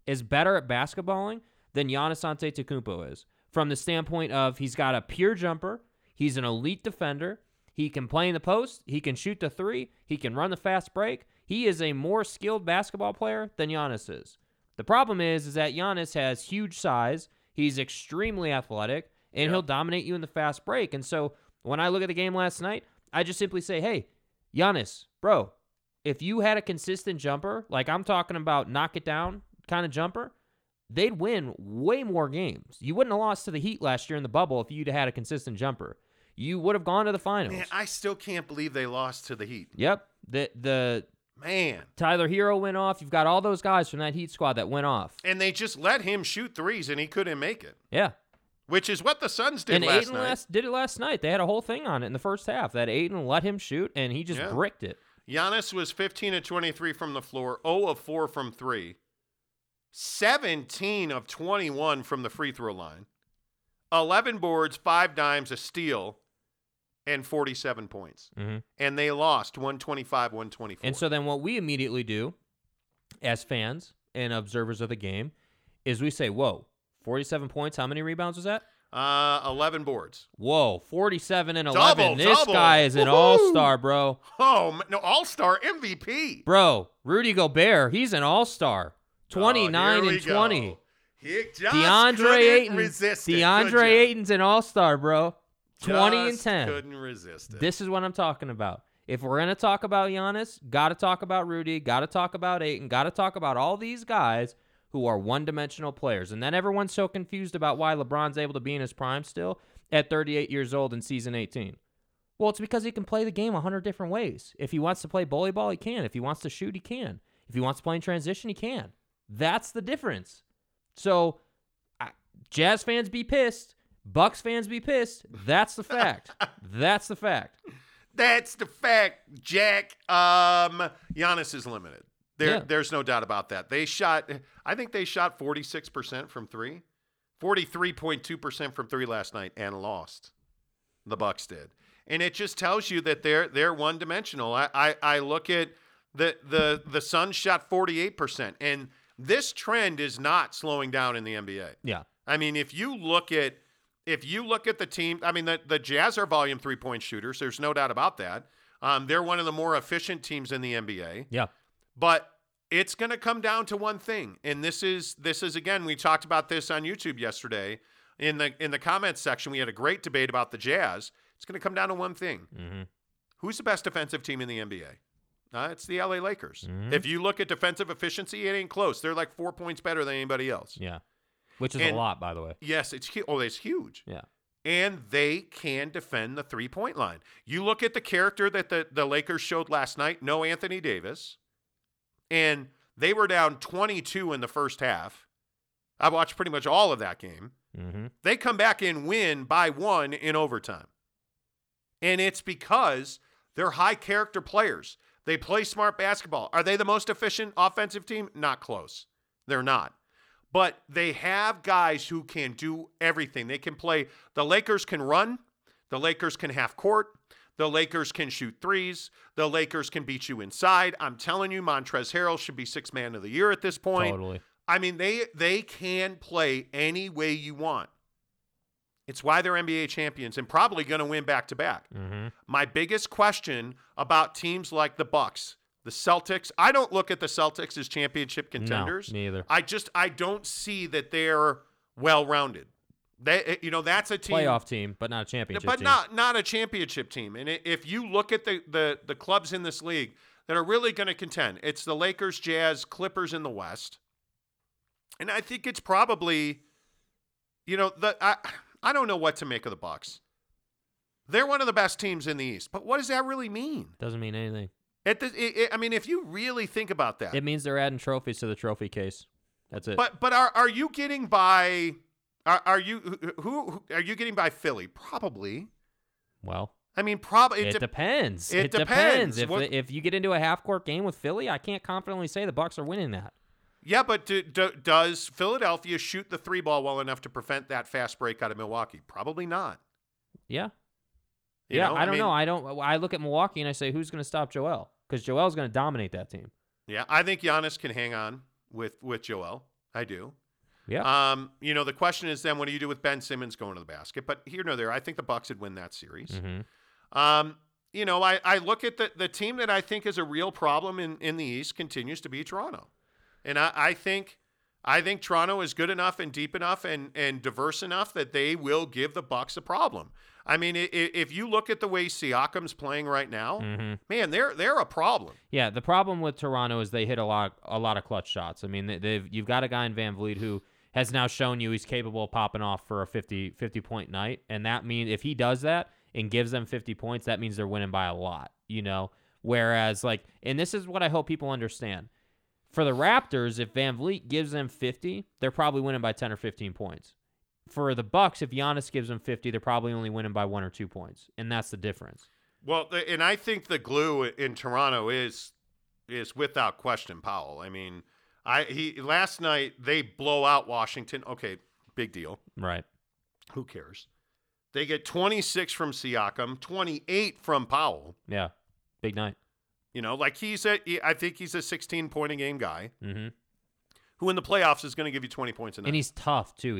is better at basketballing than Giannis Antetokounmpo is. From the standpoint of he's got a pure jumper, he's an elite defender, he can play in the post, he can shoot the three, he can run the fast break. He is a more skilled basketball player than Giannis is. The problem is that Giannis has huge size, he's extremely athletic, and he'll dominate you in the fast break. And so when I look at the game last night, I just simply say, hey, Giannis, bro, if you had a consistent jumper, like I'm talking about knock it down kind of jumper, they'd win way more games. You wouldn't have lost to the Heat last year in the bubble if you'd had a consistent jumper. You would have gone to the finals. Man, I still can't believe they lost to the Heat. Yep. The Man. Tyler Hero went off. You've got all those guys from that Heat squad that went off. And they just let him shoot threes, and he couldn't make it. Yeah. Which is what the Suns did and last Ayton night. did it last night. They had a whole thing on it in the first half. That Ayton let him shoot, and he just bricked it. Giannis was 15 of 23 from the floor, 0 of 4 from 3, 17 of 21 from the free throw line, 11 boards, 5 dimes, a steal, and 47 points. Mm-hmm. And they lost 125-124. And so then what we immediately do as fans and observers of the game is we say, whoa, 47 points, how many rebounds was that? 11 boards. Whoa, 47 and 11. This Double. guy is an Woohoo! all-star, bro. Oh, no, all-star MVP. Bro, Rudy Gobert, he's an all-star. 29 and 20. He just DeAndre couldn't Ayton. resist it. DeAndre Good job. Ayton's an all-star, bro. 20 and Just 10. couldn't resist it. This is what I'm talking about. If we're going to talk about Giannis, got to talk about Rudy, got to talk about Ayton, got to talk about all these guys who are one-dimensional players. And then everyone's so confused about why LeBron's able to be in his prime still at 38 years old in season 18. Well, it's because he can play the game 100 different ways. If he wants to play bully ball, he can. If he wants to shoot, he can. If he wants to play in transition, he can. That's the difference. So, Jazz fans be pissed. Bucks fans be pissed. That's the fact. That's the fact. That's the fact, Jack. Giannis is limited. There's no doubt about that. I think they shot 46% from three, 43.2% from three last night, and lost. The Bucks did. And it just tells you that they're one-dimensional. I look at the Suns shot 48%, and this trend is not slowing down in the NBA. Yeah. I mean, if you look at the team, I mean, the Jazz are volume three-point shooters. There's no doubt about that. They're one of the more efficient teams in the NBA. Yeah. But it's going to come down to one thing, and this is again, we talked about this on YouTube yesterday in the comments section. We had a great debate about the Jazz. It's going to come down to one thing. Mm-hmm. Who's the best defensive team in the NBA? It's the LA Lakers. Mm-hmm. If you look at defensive efficiency, it ain't close. They're like 4 points better than anybody else. Yeah. Which is a lot, by the way. Yes, it's huge. Yeah. And they can defend the three-point line. You look at the character that the Lakers showed last night, no Anthony Davis, and they were down 22 in the first half. I watched pretty much all of that game. Mm-hmm. They come back and win by 1 in overtime. And it's because they're high-character players. They play smart basketball. Are they the most efficient offensive team? Not close. They're not. But they have guys who can do everything. They can play. The Lakers can run. The Lakers can half court. The Lakers can shoot threes. The Lakers can beat you inside. I'm telling you, Montrezl Harrell should be sixth man of the year at this point. Totally. I mean, they can play any way you want. It's why they're NBA champions and probably going to win back-to-back. Mm-hmm. My biggest question about teams like the Bucks, the Celtics, I don't look at the Celtics as championship contenders. No, me either. I don't see that they're well-rounded. That's a team, playoff team, but not a championship but team. not a championship team. And if you look at the clubs in this league that are really going to contend, it's the Lakers, Jazz, Clippers in the West. And I think it's probably, I don't know what to make of the Bucks. They're one of the best teams in the East, but what does that really mean? Doesn't mean anything. I mean, if you really think about that, It means they're adding trophies to the trophy case. That's it. But are you getting by? Are you getting by Philly? Probably. Well, I mean, probably it depends. It depends. If you get into a half-court game with Philly, I can't confidently say the Bucks are winning that. Yeah, but does Philadelphia shoot the three ball well enough to prevent that fast break out of Milwaukee? Probably not. Yeah. You know? I don't know. I look at Milwaukee and I say, who's going to stop Joel? Because Joel's going to dominate that team. Yeah, I think Giannis can hang on with Joel. I do. Yeah. The question is then what do you do with Ben Simmons going to the basket? But here nor there, I think the Bucks would win that series. Mm-hmm. I look at the team that I think is a real problem in the East continues to be Toronto. And I think Toronto is good enough and deep enough and diverse enough that they will give the Bucks a problem. I mean, if you look at the way Siakam's playing right now, man, they're a problem. Yeah, the problem with Toronto is they hit a lot of clutch shots. I mean, you've got a guy in Van Vliet who has now shown you he's capable of popping off for a 50-point night, and that means if he does that and gives them 50 points, that means they're winning by a lot, Whereas, and this is what I hope people understand. For the Raptors, if Van Vliet gives them 50, they're probably winning by 10 or 15 points. For the Bucks, if Giannis gives them 50, they're probably only winning by 1 or 2 points, and that's the difference. Well, and I think the glue in Toronto is without question Powell. I mean, last night they blow out Washington. Okay, big deal. Right. Who cares? They get 26 from Siakam, 28 from Powell. Yeah, big night. I think he's a 16-point-a-game guy. Mm-hmm. Who in the playoffs is going to give you 20 points a night. And he's tough too.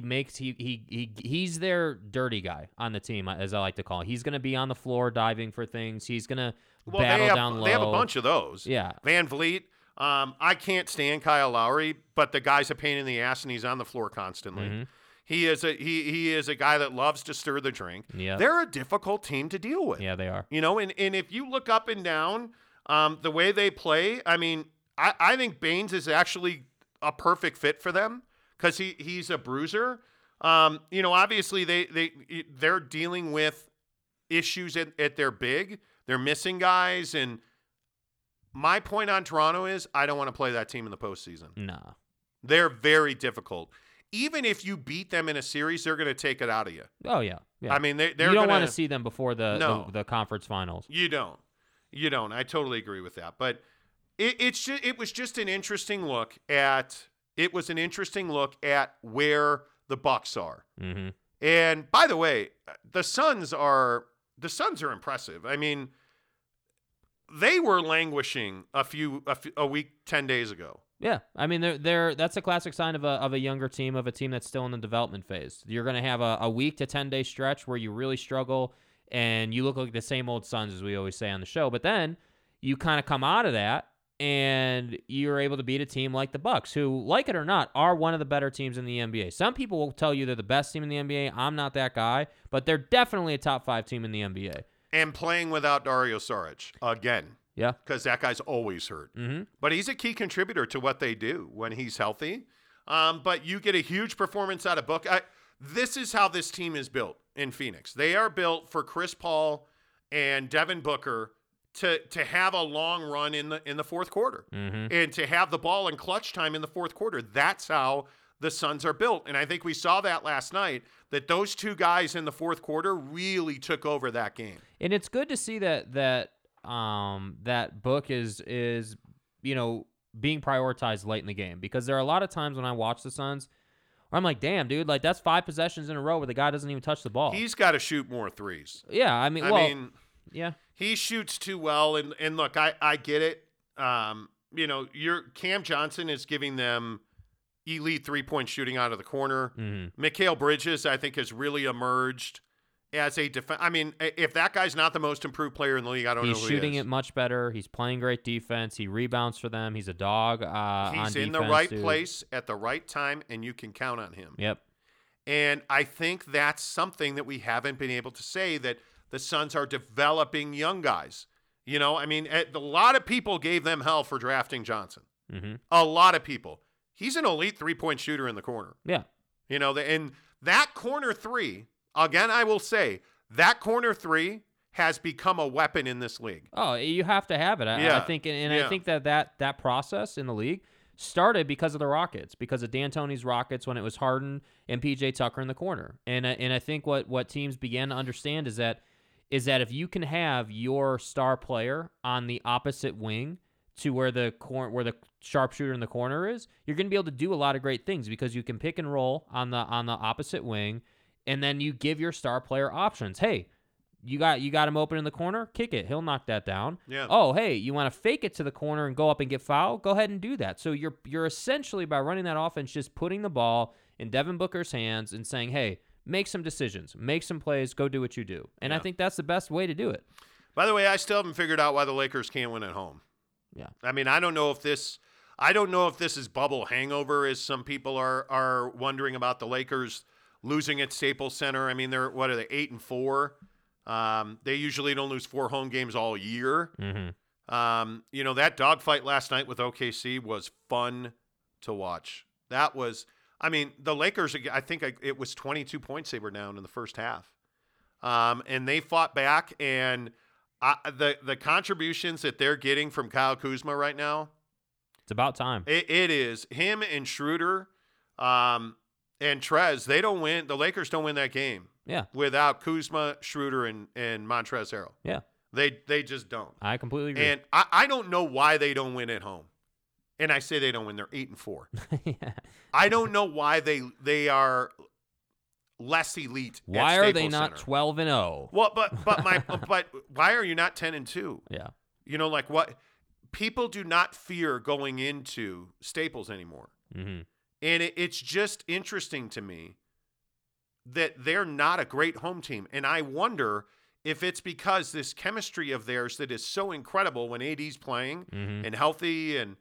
He's their dirty guy on the team, as I like to call it. He's going to be on the floor diving for things. He's going to battle down low. They have a bunch of those. Yeah. Van Vliet. I can't stand Kyle Lowry, but the guy's a pain in the ass, and he's on the floor constantly. Mm-hmm. He is a guy that loves to stir the drink. Yep. They're a difficult team to deal with. Yeah, they are. And if you look up and down the way they play, I mean, I think Baines is actually a perfect fit for them because he's a bruiser. Obviously they're dealing with issues at their big. They're missing guys, and my point on Toronto is I don't want to play that team in the postseason. No. They're very difficult. Even if you beat them in a series, they're going to take it out of you. Oh, yeah. I mean, you don't want to see them before the conference finals. You don't. I totally agree with that. But it was just an interesting look at where the Bucks are. Mm-hmm. And by the way, the Suns are impressive. I mean, they were languishing a week 10 days ago. Yeah, I mean, that's a classic sign of a younger team, of a team that's still in the development phase. You're going to have a week to 10-day stretch where you really struggle, and you look like the same old Suns, as we always say on the show. But then you kind of come out of that, and you're able to beat a team like the Bucks, who, like it or not, are one of the better teams in the NBA. Some people will tell you they're the best team in the NBA. I'm not that guy, but they're definitely a top 5 team in the NBA. And playing without Dario Saric again. Yeah. Because that guy's always hurt. Mm-hmm. But he's a key contributor to what they do when he's healthy. But you get a huge performance out of Book. This is how this team is built in Phoenix. They are built for Chris Paul and Devin Booker to have a long run in the fourth quarter. Mm-hmm. And to have the ball in clutch time in the fourth quarter. That's how the Suns are built. And I think we saw that last night, that those two guys in the fourth quarter really took over that game. And it's good to see that Book is being prioritized late in the game, because there are a lot of times when I watch the Suns where I'm like, damn, dude, like that's 5 possessions in a row where the guy doesn't even touch the ball. He's got to shoot more threes. Yeah, I mean, yeah, he shoots too well. And look, I get it. Your Cam Johnson is giving them elite 3-point shooting out of the corner. Mm-hmm. Mikal Bridges, I think, has really emerged as a defense. I mean, if that guy's not the most improved player in the league, I don't know who he is. He's shooting it much better. He's playing great defense. He rebounds for them. He's a dog on defense. He's in the right place at the right time, and you can count on him. Yep. And I think that's something that we haven't been able to say, that the Suns are developing young guys. I mean, a lot of people gave them hell for drafting Johnson. Mm-hmm. A lot of people. He's an elite 3-point shooter in the corner. Yeah. And that corner 3, again, I will say, that corner 3 has become a weapon in this league. Oh, you have to have it. I think, I think that process in the league started because of the Rockets, because of D'Antoni's Rockets when it was Harden and PJ Tucker in the corner. And I think what teams began to understand is that if you can have your star player on the opposite wing to where the sharpshooter in the corner is, you're going to be able to do a lot of great things, because you can pick and roll on the opposite wing, and then you give your star player options. Hey, You got him open in the corner, kick it. He'll knock that down. Yeah. Oh, hey, you want to fake it to the corner and go up and get fouled? Go ahead and do that. So you're essentially, by running that offense, just putting the ball in Devin Booker's hands and saying, hey, make some decisions, make some plays, go do what you do. And I think that's the best way to do it. By the way, I still haven't figured out why the Lakers can't win at home. Yeah. I mean, I don't know if this is bubble hangover, as some people are wondering about the Lakers losing at Staples Center. I mean, they're 8-4. They usually don't lose 4 home games all year. Mm-hmm. That dogfight last night with OKC was fun to watch. That was, I mean, the Lakers, I think it was 22 points they were down in the first half. And they fought back, and the contributions that they're getting from Kyle Kuzma right now, it's about time. It is. Him and Schroeder and Trez, they don't win. The Lakers don't win that game. Yeah. Without Kuzma, Schroeder, and Montrezl Harrell. Yeah. They just don't. I completely agree. And I don't know why they don't win at home. And I say they don't win. They're 8-4. Yeah. I don't know why they are less elite. Why at are they Staples not Center. 12-0? Well, but why are you not 10-2? Yeah. Like what? People do not fear going into Staples anymore. Mm-hmm. And it's just interesting to me that they're not a great home team. And I wonder if it's because this chemistry of theirs that is so incredible when AD's playing and healthy, and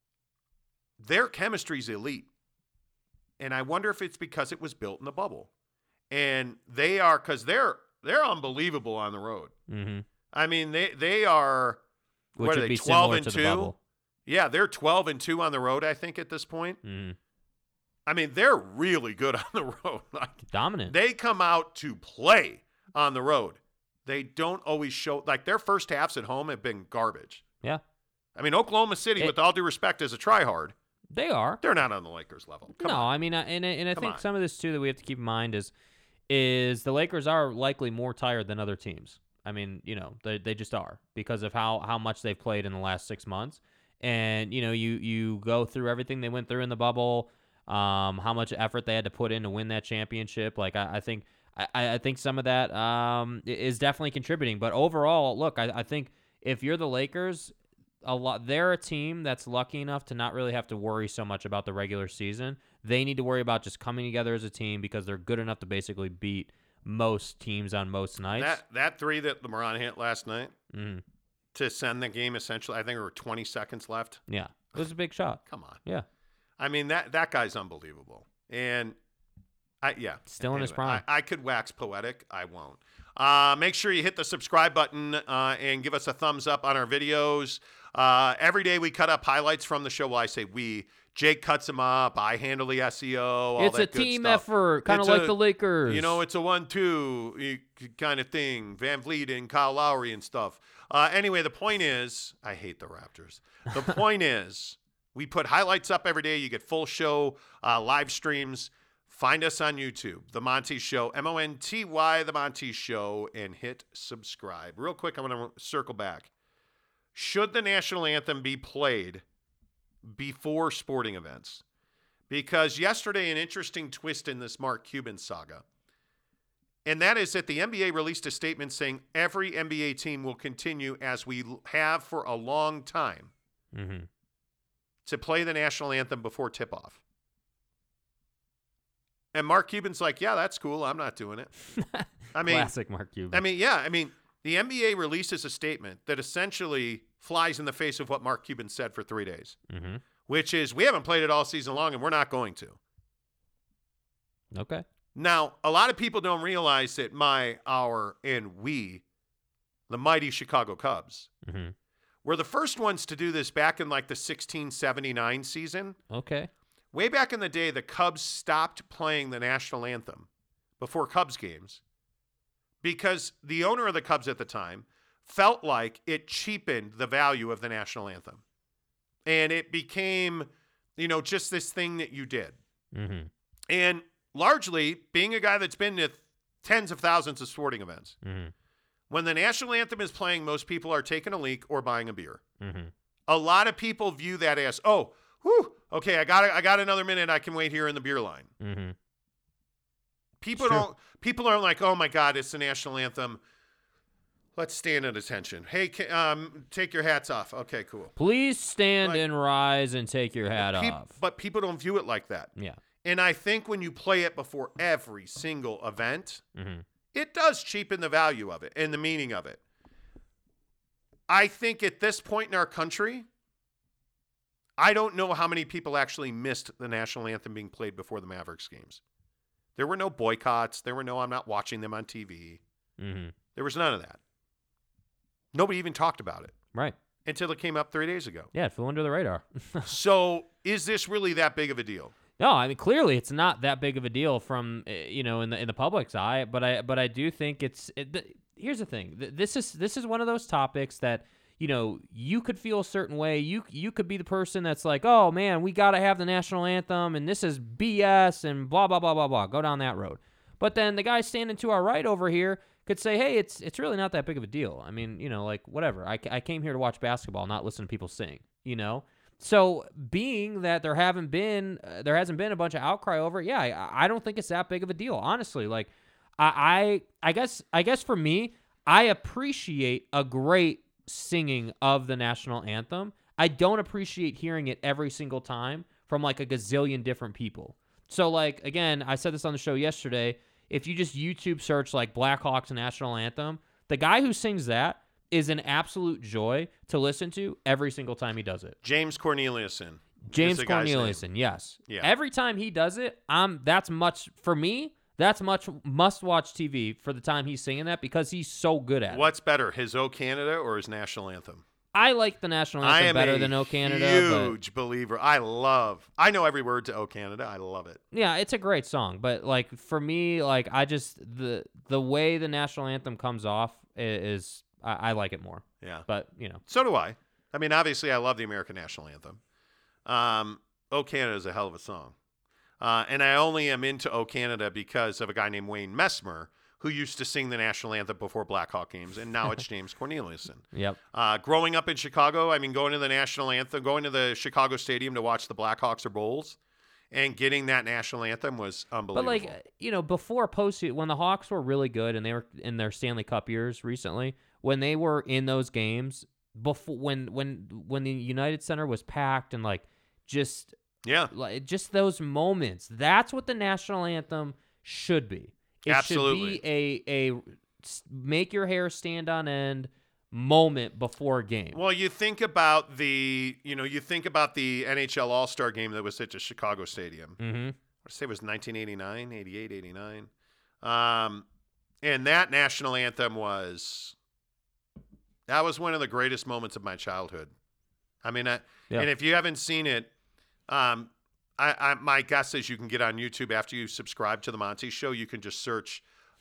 their chemistry's elite. And I wonder if it's because it was built in the bubble. And they are, because they're unbelievable on the road. Mm-hmm. I mean, they are, Which what are would they, be 12 similar and to 2? the bubble. Yeah, they're 12-2 on the road, I think, at this point. Mm-hmm. I mean, they're really good on the road. Dominant. They come out to play on the road. They don't always show, their first halves at home have been garbage. Yeah. I mean, Oklahoma City, with all due respect, is a try-hard. They are. They're not on the Lakers level. Come on. I mean, and I think on. some of this, too, that we have to keep in mind is the Lakers are likely more tired than other teams. I mean, they just are because of how much they've played in the last 6 months. And, you go through everything they went through in the bubble, how much effort they had to put in to win that championship. I think some of that is definitely contributing. But overall, look, I think if you're the Lakers, they're a team that's lucky enough to not really have to worry so much about the regular season. They need to worry about just coming together as a team because they're good enough to basically beat most teams on most nights. That three that LeBron hit last night to send the game, essentially, I think there were 20 seconds left. Yeah, it was a big shot. Come on. Yeah. I mean, that guy's unbelievable. And, Still in his prime. I could wax poetic. I won't. Make sure you hit the subscribe button and give us a thumbs up on our videos. Every day we cut up highlights from the show. Well, I say we. Jake cuts them up. I handle the SEO. All it's that a good team stuff. effort, kind of like the Lakers. It's a 1-2 kind of thing. Van Vliet and Kyle Lowry and stuff. Anyway, the point is, I hate the Raptors. The point is, we put highlights up every day. You get full show live streams. Find us on YouTube, The Monty Show, MONTY, The Monty Show, and hit subscribe. Real quick, I want to circle back. Should the national anthem be played before sporting events? Because yesterday, an interesting twist in this Mark Cuban saga, and that is that the NBA released a statement saying every NBA team will continue, as we have for a long time, to play the national anthem before tip-off. And Mark Cuban's like, yeah, that's cool. I'm not doing it. I mean, classic Mark Cuban. I mean, the NBA releases a statement that essentially flies in the face of what Mark Cuban said for 3 days, which is, we haven't played it all season long, and we're not going to. Okay. Now, a lot of people don't realize that we, the mighty Chicago Cubs, were the first ones to do this back in the 1679 season. Okay. Way back in the day, the Cubs stopped playing the national anthem before Cubs games because the owner of the Cubs at the time felt like it cheapened the value of the national anthem. And it became, just this thing that you did. And largely, being a guy that's been to tens of thousands of sporting events, when the national anthem is playing, most people are taking a leak or buying a beer. A lot of people view that as, okay, I got another minute. I can wait here in the beer line. People aren't like, oh my God, it's the national anthem. Let's stand at attention. Hey, take your hats off. Okay, cool. Please stand Like- and rise and take your hat off. But people don't view it like that. Yeah. And I think when you play it before every single event, Mm-hmm. it does cheapen the value of it and the meaning of it. I think at this point in our country, I don't know how many people actually missed the national anthem being played before the Mavericks games. There were no boycotts. There were no, I'm not watching them on TV. Mm-hmm. There was none of that. Nobody even talked about it Right. until it came up 3 days ago. Yeah, it flew under the radar. So is this really that big of a deal? No, I mean clearly it's not that big of a deal from in the public's eye, but I do think here's the thing. This is one of those topics that you could feel a certain way. You could be the person that's like, "Oh man, we got to have the national anthem and this is BS and blah blah blah blah blah." Go down that road. But then the guy standing to our right over here could say, "Hey, it's really not that big of a deal." I mean, like whatever. I came here to watch basketball, not listen to people sing, So being that there hasn't been a bunch of outcry over it, yeah, I don't think it's that big of a deal, honestly. Like, I guess for me, I appreciate a great singing of the national anthem. I don't appreciate hearing it every single time from like a gazillion different people. So like, again, I said this on the show yesterday. If you just YouTube search like Blackhawks national anthem, the guy who sings that is an absolute joy to listen to every single time he does it. James Corneliuson. James is the guy's name. Corneliuson, yes. Yeah. Every time he does it, that's much must-watch TV for the time he's singing that because he's so good at it. What's better, his "O Canada" or his national anthem? I like the national anthem better than "O Canada." Huge believer. I know every word to "O Canada." I love it. Yeah, it's a great song, but like for me, like I just the way the national anthem comes off is I like it more. Yeah. But So do I. I mean, obviously, I love the American national anthem. "O Canada" is a hell of a song. And I only am into "O Canada" because of a guy named Wayne Messmer, who used to sing the national anthem before Blackhawk games, and now it's James Corneliuson. Yep. Growing up in Chicago, I mean, going to the national anthem, going to the Chicago Stadium to watch the Blackhawks or Bulls, and getting that national anthem was unbelievable. But like, before when the Hawks were really good and they were in their Stanley Cup years recently, when they were in those games, before when the United Center was packed and like just those moments, that's what the national anthem should be. It Absolutely. should be a make your hair stand on end moment before a game. Well, you think about the NHL All-Star game that was at the Chicago Stadium. Mm-hmm. I say it was 1989, 88, 89. And that national anthem was one of the greatest moments of my childhood. I mean, and if you haven't seen it, my guess is you can get on YouTube after you subscribe to the Monty Show. You can just search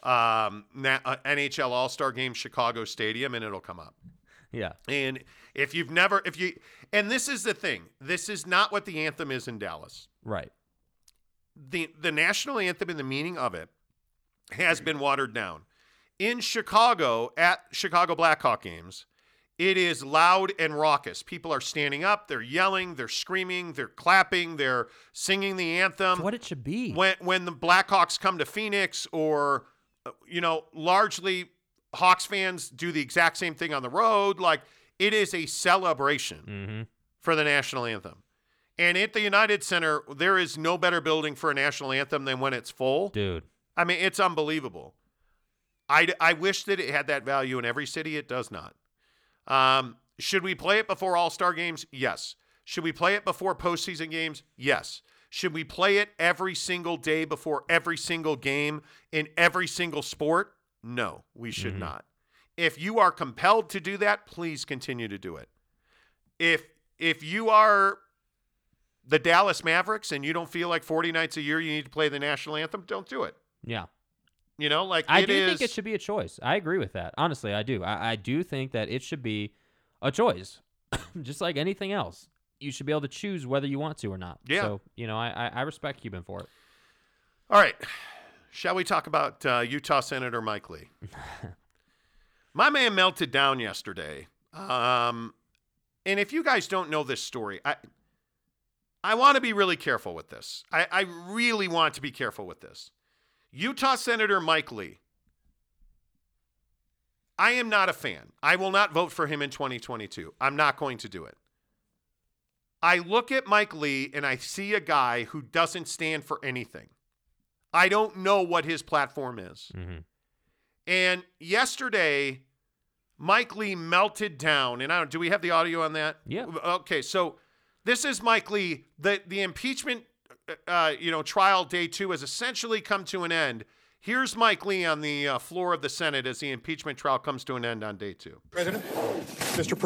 NHL All-Star Game Chicago Stadium, and it'll come up. Yeah. And and this is the thing. This is not what the anthem is in Dallas. Right. The national anthem and the meaning of it has been watered down. In Chicago, at Chicago Blackhawk games, it is loud and raucous. People are standing up, they're yelling, they're screaming, they're clapping, they're singing the anthem. It's what it should be. When the Blackhawks come to Phoenix, or largely Hawks fans do the exact same thing on the road, like it is a celebration for the national anthem. And at the United Center, there is no better building for a national anthem than when it's full. Dude. I mean, it's unbelievable. I wish that it had that value in every city. It does not. Should we play it before All-Star games? Yes. Should we play it before postseason games? Yes. Should we play it every single day before every single game in every single sport? No, we should not. If you are compelled to do that, please continue to do it. If you are the Dallas Mavericks and you don't feel like 40 nights a year you need to play the national anthem, don't do it. Yeah. I think it should be a choice. I agree with that. Honestly, I do. I do think that it should be a choice, just like anything else. You should be able to choose whether you want to or not. Yeah. So, I respect Cuban for it. All right. Shall we talk about Utah Senator Mike Lee? My man melted down yesterday. And if you guys don't know this story, I want to be really careful with this. I really want to be careful with this. Utah Senator Mike Lee I am not a fan. I will not vote for him in 2022. I'm not going to do it. I look at Mike Lee and I see a guy who doesn't stand for anything. I don't know what his platform is. Mm-hmm. And yesterday, Mike Lee melted down. And do we have the audio on that? Yeah. Okay, so this is Mike Lee. The impeachment trial day 2 has essentially come to an end. Here's Mike Lee on the floor of the Senate as the impeachment trial comes to an end on day 2. Mr.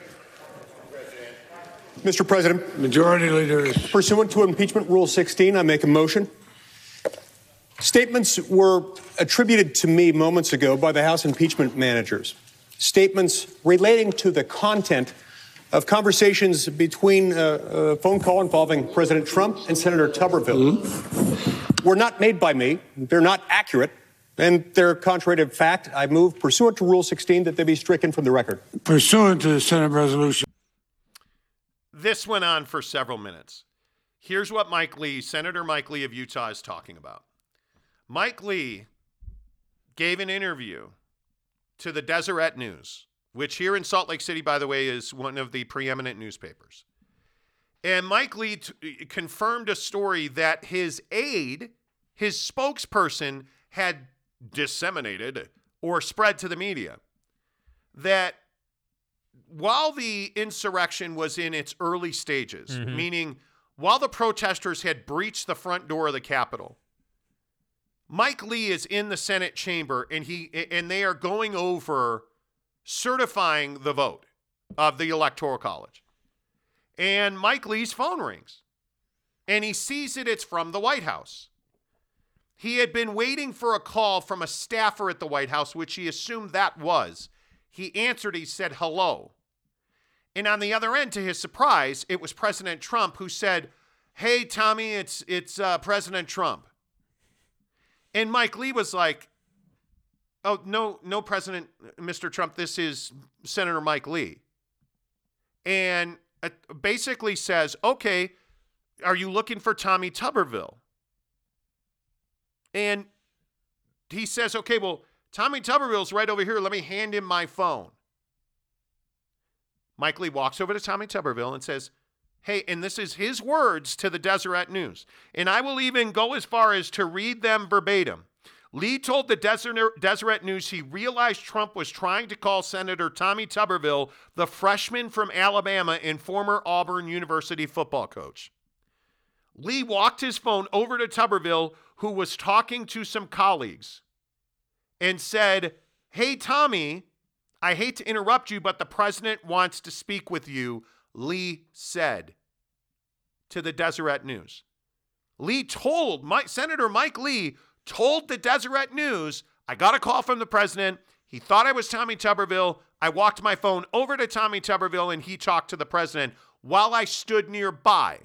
President. Majority Leader. Pursuant to Impeachment Rule 16, I make a motion. Statements were attributed to me moments ago by the House impeachment managers. Statements relating to the content of conversations between a phone call involving President Trump and Senator Tuberville were not made by me. They're not accurate, and they're contrary to fact. I move, pursuant to Rule 16, that they be stricken from the record. Pursuant to the Senate resolution. This went on for several minutes. Here's what Senator Mike Lee of Utah is talking about. Mike Lee gave an interview to the Deseret News, which here in Salt Lake City, by the way, is one of the preeminent newspapers. And Mike Lee confirmed a story that his aide, his spokesperson, had disseminated or spread to the media, that while the insurrection was in its early stages, meaning while the protesters had breached the front door of the Capitol, Mike Lee is in the Senate chamber, and they are going over certifying the vote of the Electoral College. And Mike Lee's phone rings, and he sees it's from the White House. He had been waiting for a call from a staffer at the White House, which he assumed that was. He answered, he said, hello. And on the other end, to his surprise, it was President Trump who said, hey, Tommy, it's President Trump. And Mike Lee was like, oh, no, President, Mr. Trump, this is Senator Mike Lee. And basically says, okay, are you looking for Tommy Tuberville? And he says, okay, well, Tommy Tuberville's right over here. Let me hand him my phone. Mike Lee walks over to Tommy Tuberville and says, hey, and this is his words to the Deseret News, and I will even go as far as to read them verbatim. Lee told the Deseret News he realized Trump was trying to call Senator Tommy Tuberville the freshman from Alabama and former Auburn University football coach. Lee walked his phone over to Tuberville, who was talking to some colleagues, and said, hey, Tommy, I hate to interrupt you, but the president wants to speak with you, Lee said to the Deseret News. Senator Mike Lee told the Deseret News, I got a call from the president. He thought I was Tommy Tuberville. I walked my phone over to Tommy Tuberville, and he talked to the president while I stood nearby.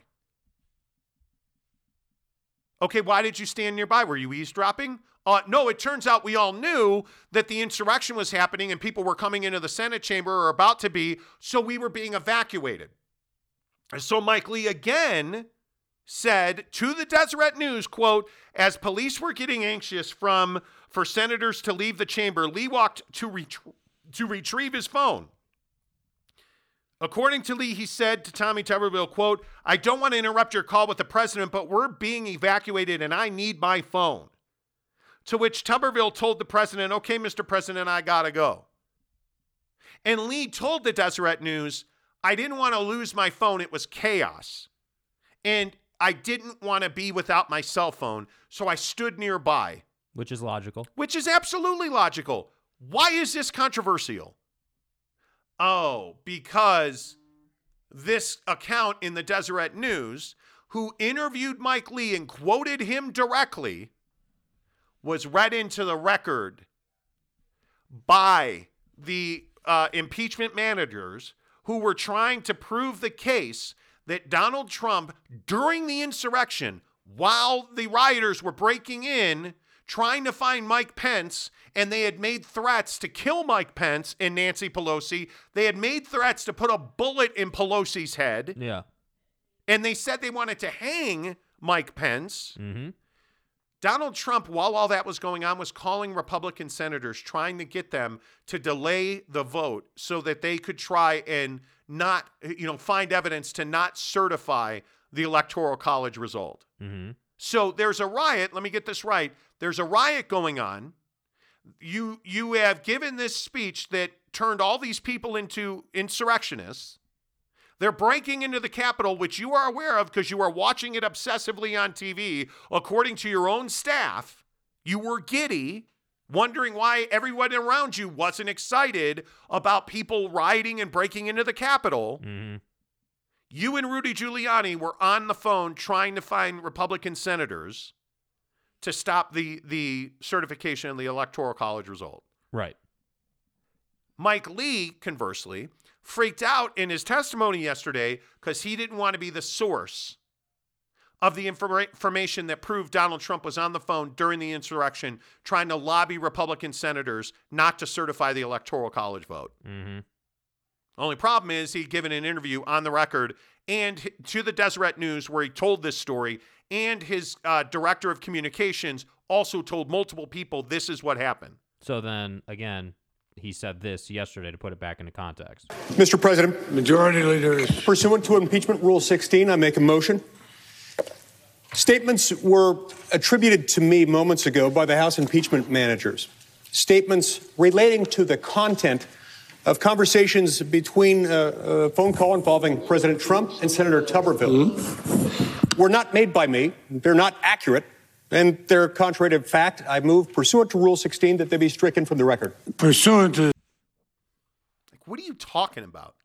Okay, why did you stand nearby? Were you eavesdropping? No, it turns out we all knew that the insurrection was happening and people were coming into the Senate chamber or about to be, so we were being evacuated. So Mike Lee again said to the Deseret News, quote, as police were getting anxious for senators to leave the chamber, Lee walked to retrieve his phone. According to Lee, he said to Tommy Tuberville, quote, I don't want to interrupt your call with the president, but we're being evacuated and I need my phone. To which Tuberville told the president, okay, Mr. President, I gotta go. And Lee told the Deseret News, I didn't want to lose my phone. It was chaos. And I didn't want to be without my cell phone, so I stood nearby. Which is logical. Which is absolutely logical. Why is this controversial? Oh, because this account in the Deseret News, who interviewed Mike Lee and quoted him directly, was read into the record by the impeachment managers who were trying to prove the case that Donald Trump, during the insurrection, while the rioters were breaking in, trying to find Mike Pence, and they had made threats to kill Mike Pence and Nancy Pelosi. They had made threats to put a bullet in Pelosi's head. Yeah. And they said they wanted to hang Mike Pence. Mm-hmm. Donald Trump, while all that was going on, was calling Republican senators, trying to get them to delay the vote so that they could try and not, find evidence to not certify the Electoral College result. Mm-hmm. So there's a riot. Let me get this right. There's a riot going on. You have given this speech that turned all these people into insurrectionists. They're breaking into the Capitol, which you are aware of because you are watching it obsessively on TV. According to your own staff, you were giddy, wondering why everyone around you wasn't excited about people rioting and breaking into the Capitol. Mm-hmm. You and Rudy Giuliani were on the phone trying to find Republican senators to stop the certification of the Electoral College result. Right. Mike Lee, conversely, freaked out in his testimony yesterday because he didn't want to be the source of the information that proved Donald Trump was on the phone during the insurrection trying to lobby Republican senators not to certify the Electoral College vote. Mm-hmm. Only problem is he'd given an interview on the record and to the Deseret News where he told this story, and his director of communications also told multiple people this is what happened. So then, again, he said this yesterday to put it back into context. Mr. President, Majority Leader is pursuant to Impeachment Rule 16, I make a motion. Statements were attributed to me moments ago by the House impeachment managers. Statements relating to the content of conversations between a phone call involving President Trump and Senator Tuberville were not made by me. They're not accurate, and they're contrary to fact. I move, pursuant to Rule 16, that they be stricken from the record. pursuant to What are you talking about?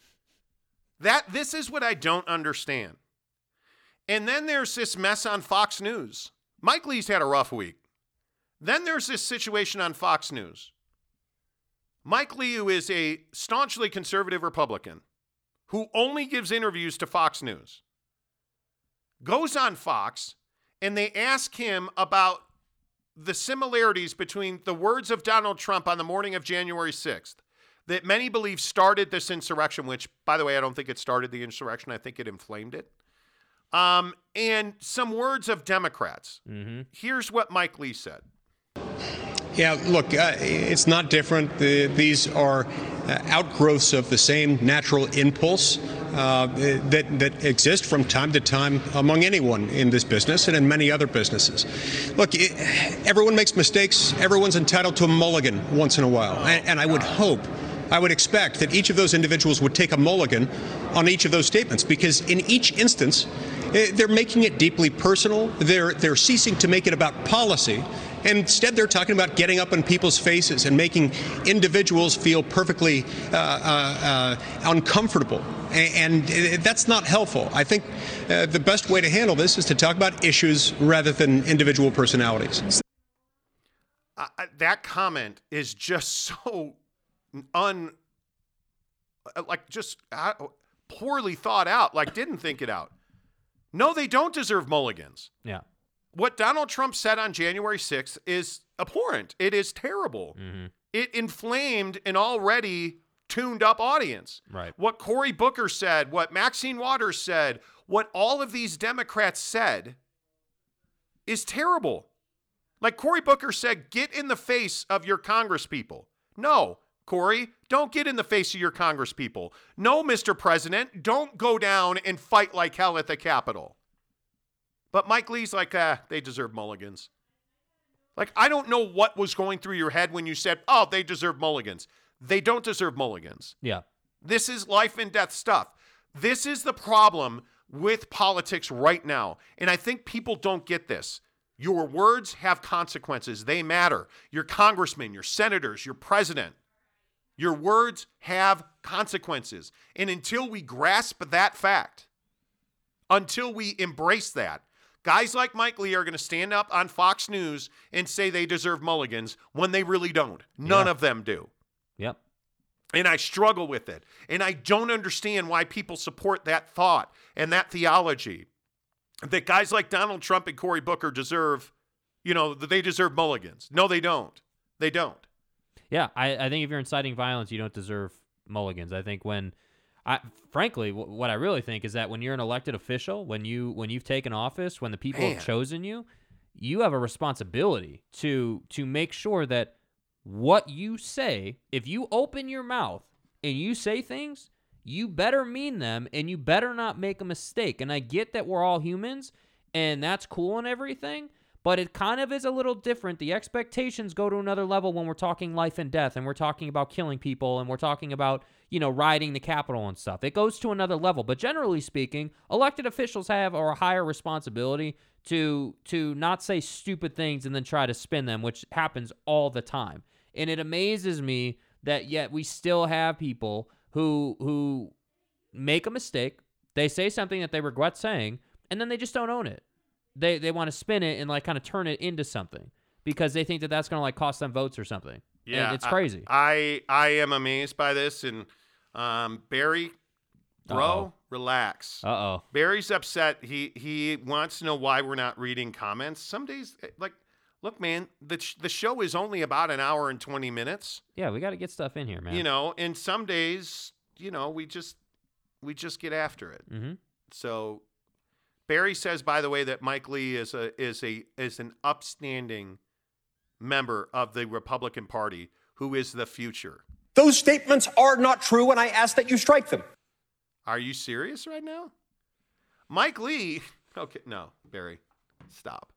This is what I don't understand. And then there's this mess on Fox News. Mike Lee's had a rough week. Then there's this situation on Fox News. Mike Lee, who is a staunchly conservative Republican, who only gives interviews to Fox News, goes on Fox and they ask him about the similarities between the words of Donald Trump on the morning of January 6th that many believe started this insurrection, which, by the way, I don't think it started the insurrection. I think it inflamed it. And some words of Democrats. Mm-hmm. Here's what Mike Lee said. Yeah, look, it's not different. These are outgrowths of the same natural impulse that exist from time to time among anyone in this business and in many other businesses. Look, everyone makes mistakes. Everyone's entitled to a mulligan once in a while. And I would expect that each of those individuals would take a mulligan on each of those statements, because in each instance, they're making it deeply personal. They're ceasing to make it about policy. And instead, they're talking about getting up in people's faces and making individuals feel perfectly uncomfortable. And that's not helpful. I think the best way to handle this is to talk about issues rather than individual personalities. That comment is just so poorly thought out, like didn't think it out. No, they don't deserve mulligans. Yeah. What Donald Trump said on January 6th is abhorrent. It is terrible. Mm-hmm. It inflamed an already tuned up audience. Right. What Cory Booker said, what Maxine Waters said, what all of these Democrats said is terrible. Like Cory Booker said, get in the face of your Congress people. No, Cory, don't get in the face of your Congress people. No, Mr. President, don't go down and fight like hell at the Capitol. But Mike Lee's like, they deserve mulligans. Like, I don't know what was going through your head when you said, oh, they deserve mulligans. They don't deserve mulligans. Yeah. This is life and death stuff. This is the problem with politics right now. And I think people don't get this. Your words have consequences. They matter. Your congressmen, your senators, your president. Your words have consequences. And until we grasp that fact, until we embrace that, guys like Mike Lee are going to stand up on Fox News and say they deserve mulligans when they really don't. None of them do. Yep. And I struggle with it. And I don't understand why people support that thought and that theology that guys like Donald Trump and Cory Booker deserve, they deserve mulligans. No, they don't. They don't. Yeah, I think if you're inciting violence, you don't deserve mulligans. I think frankly, what I really think is that when you're an elected official, when you've taken office, when the people have chosen you, you have a responsibility to make sure that what you say, if you open your mouth and you say things, you better mean them and you better not make a mistake. And I get that we're all humans and that's cool and everything, but it kind of is a little different. The expectations go to another level when we're talking life and death and we're talking about killing people and we're talking about, riding the Capitol and stuff. It goes to another level. But generally speaking, elected officials have a higher responsibility to not say stupid things and then try to spin them, which happens all the time. And it amazes me that yet we still have people who make a mistake, they say something that they regret saying, and then they just don't own it. They want to spin it and kind of turn it into something because they think that that's going to cost them votes or something. Yeah, and it's crazy. I am amazed by this, and Barry, bro, relax. Barry's upset. He wants to know why we're not reading comments. Some days, look, man, the show is only about an hour and 20 minutes. Yeah, we got to get stuff in here, man. And some days, we just get after it. Mm-hmm. So Barry says, by the way, that Mike Lee is an upstanding member of the Republican Party who is the future. Those statements are not true, and I ask that you strike them. Are you serious right now? Mike Lee. Okay, no, Barry, stop.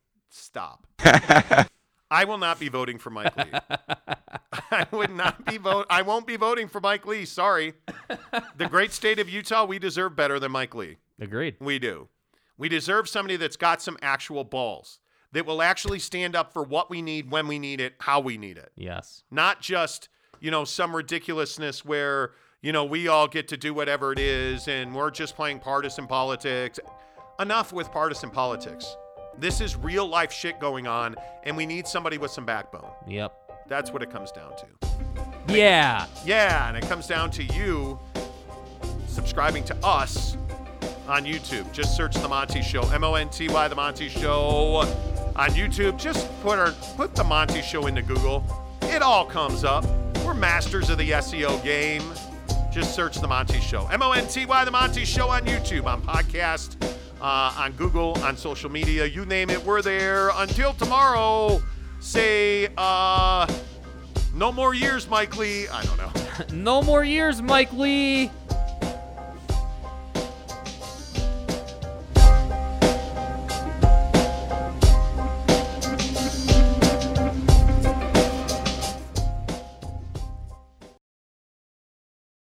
I will not be voting for Mike Lee. I won't be voting for Mike Lee. Sorry. The great state of Utah, we deserve better than Mike Lee. Agreed. We do. We deserve somebody that's got some actual balls, that will actually stand up for what we need, when we need it, how we need it. Yes. Not just, some ridiculousness where, we all get to do whatever it is and we're just playing partisan politics. Enough with partisan politics. This is real life shit going on, and we need somebody with some backbone. Yep. That's what it comes down to. Yeah. Yeah, and it comes down to you subscribing to us on YouTube. Just search The Monty Show, Monty, The Monty Show on YouTube. Just put The Monty Show into Google. It all comes up. We're masters of the SEO game. Just search The Monty Show, Monty, The Monty Show on YouTube, on podcast, on Google, on social media, you name it, we're there. Until tomorrow, say, no more years, Mike Lee. I don't know. No more years, Mike Lee.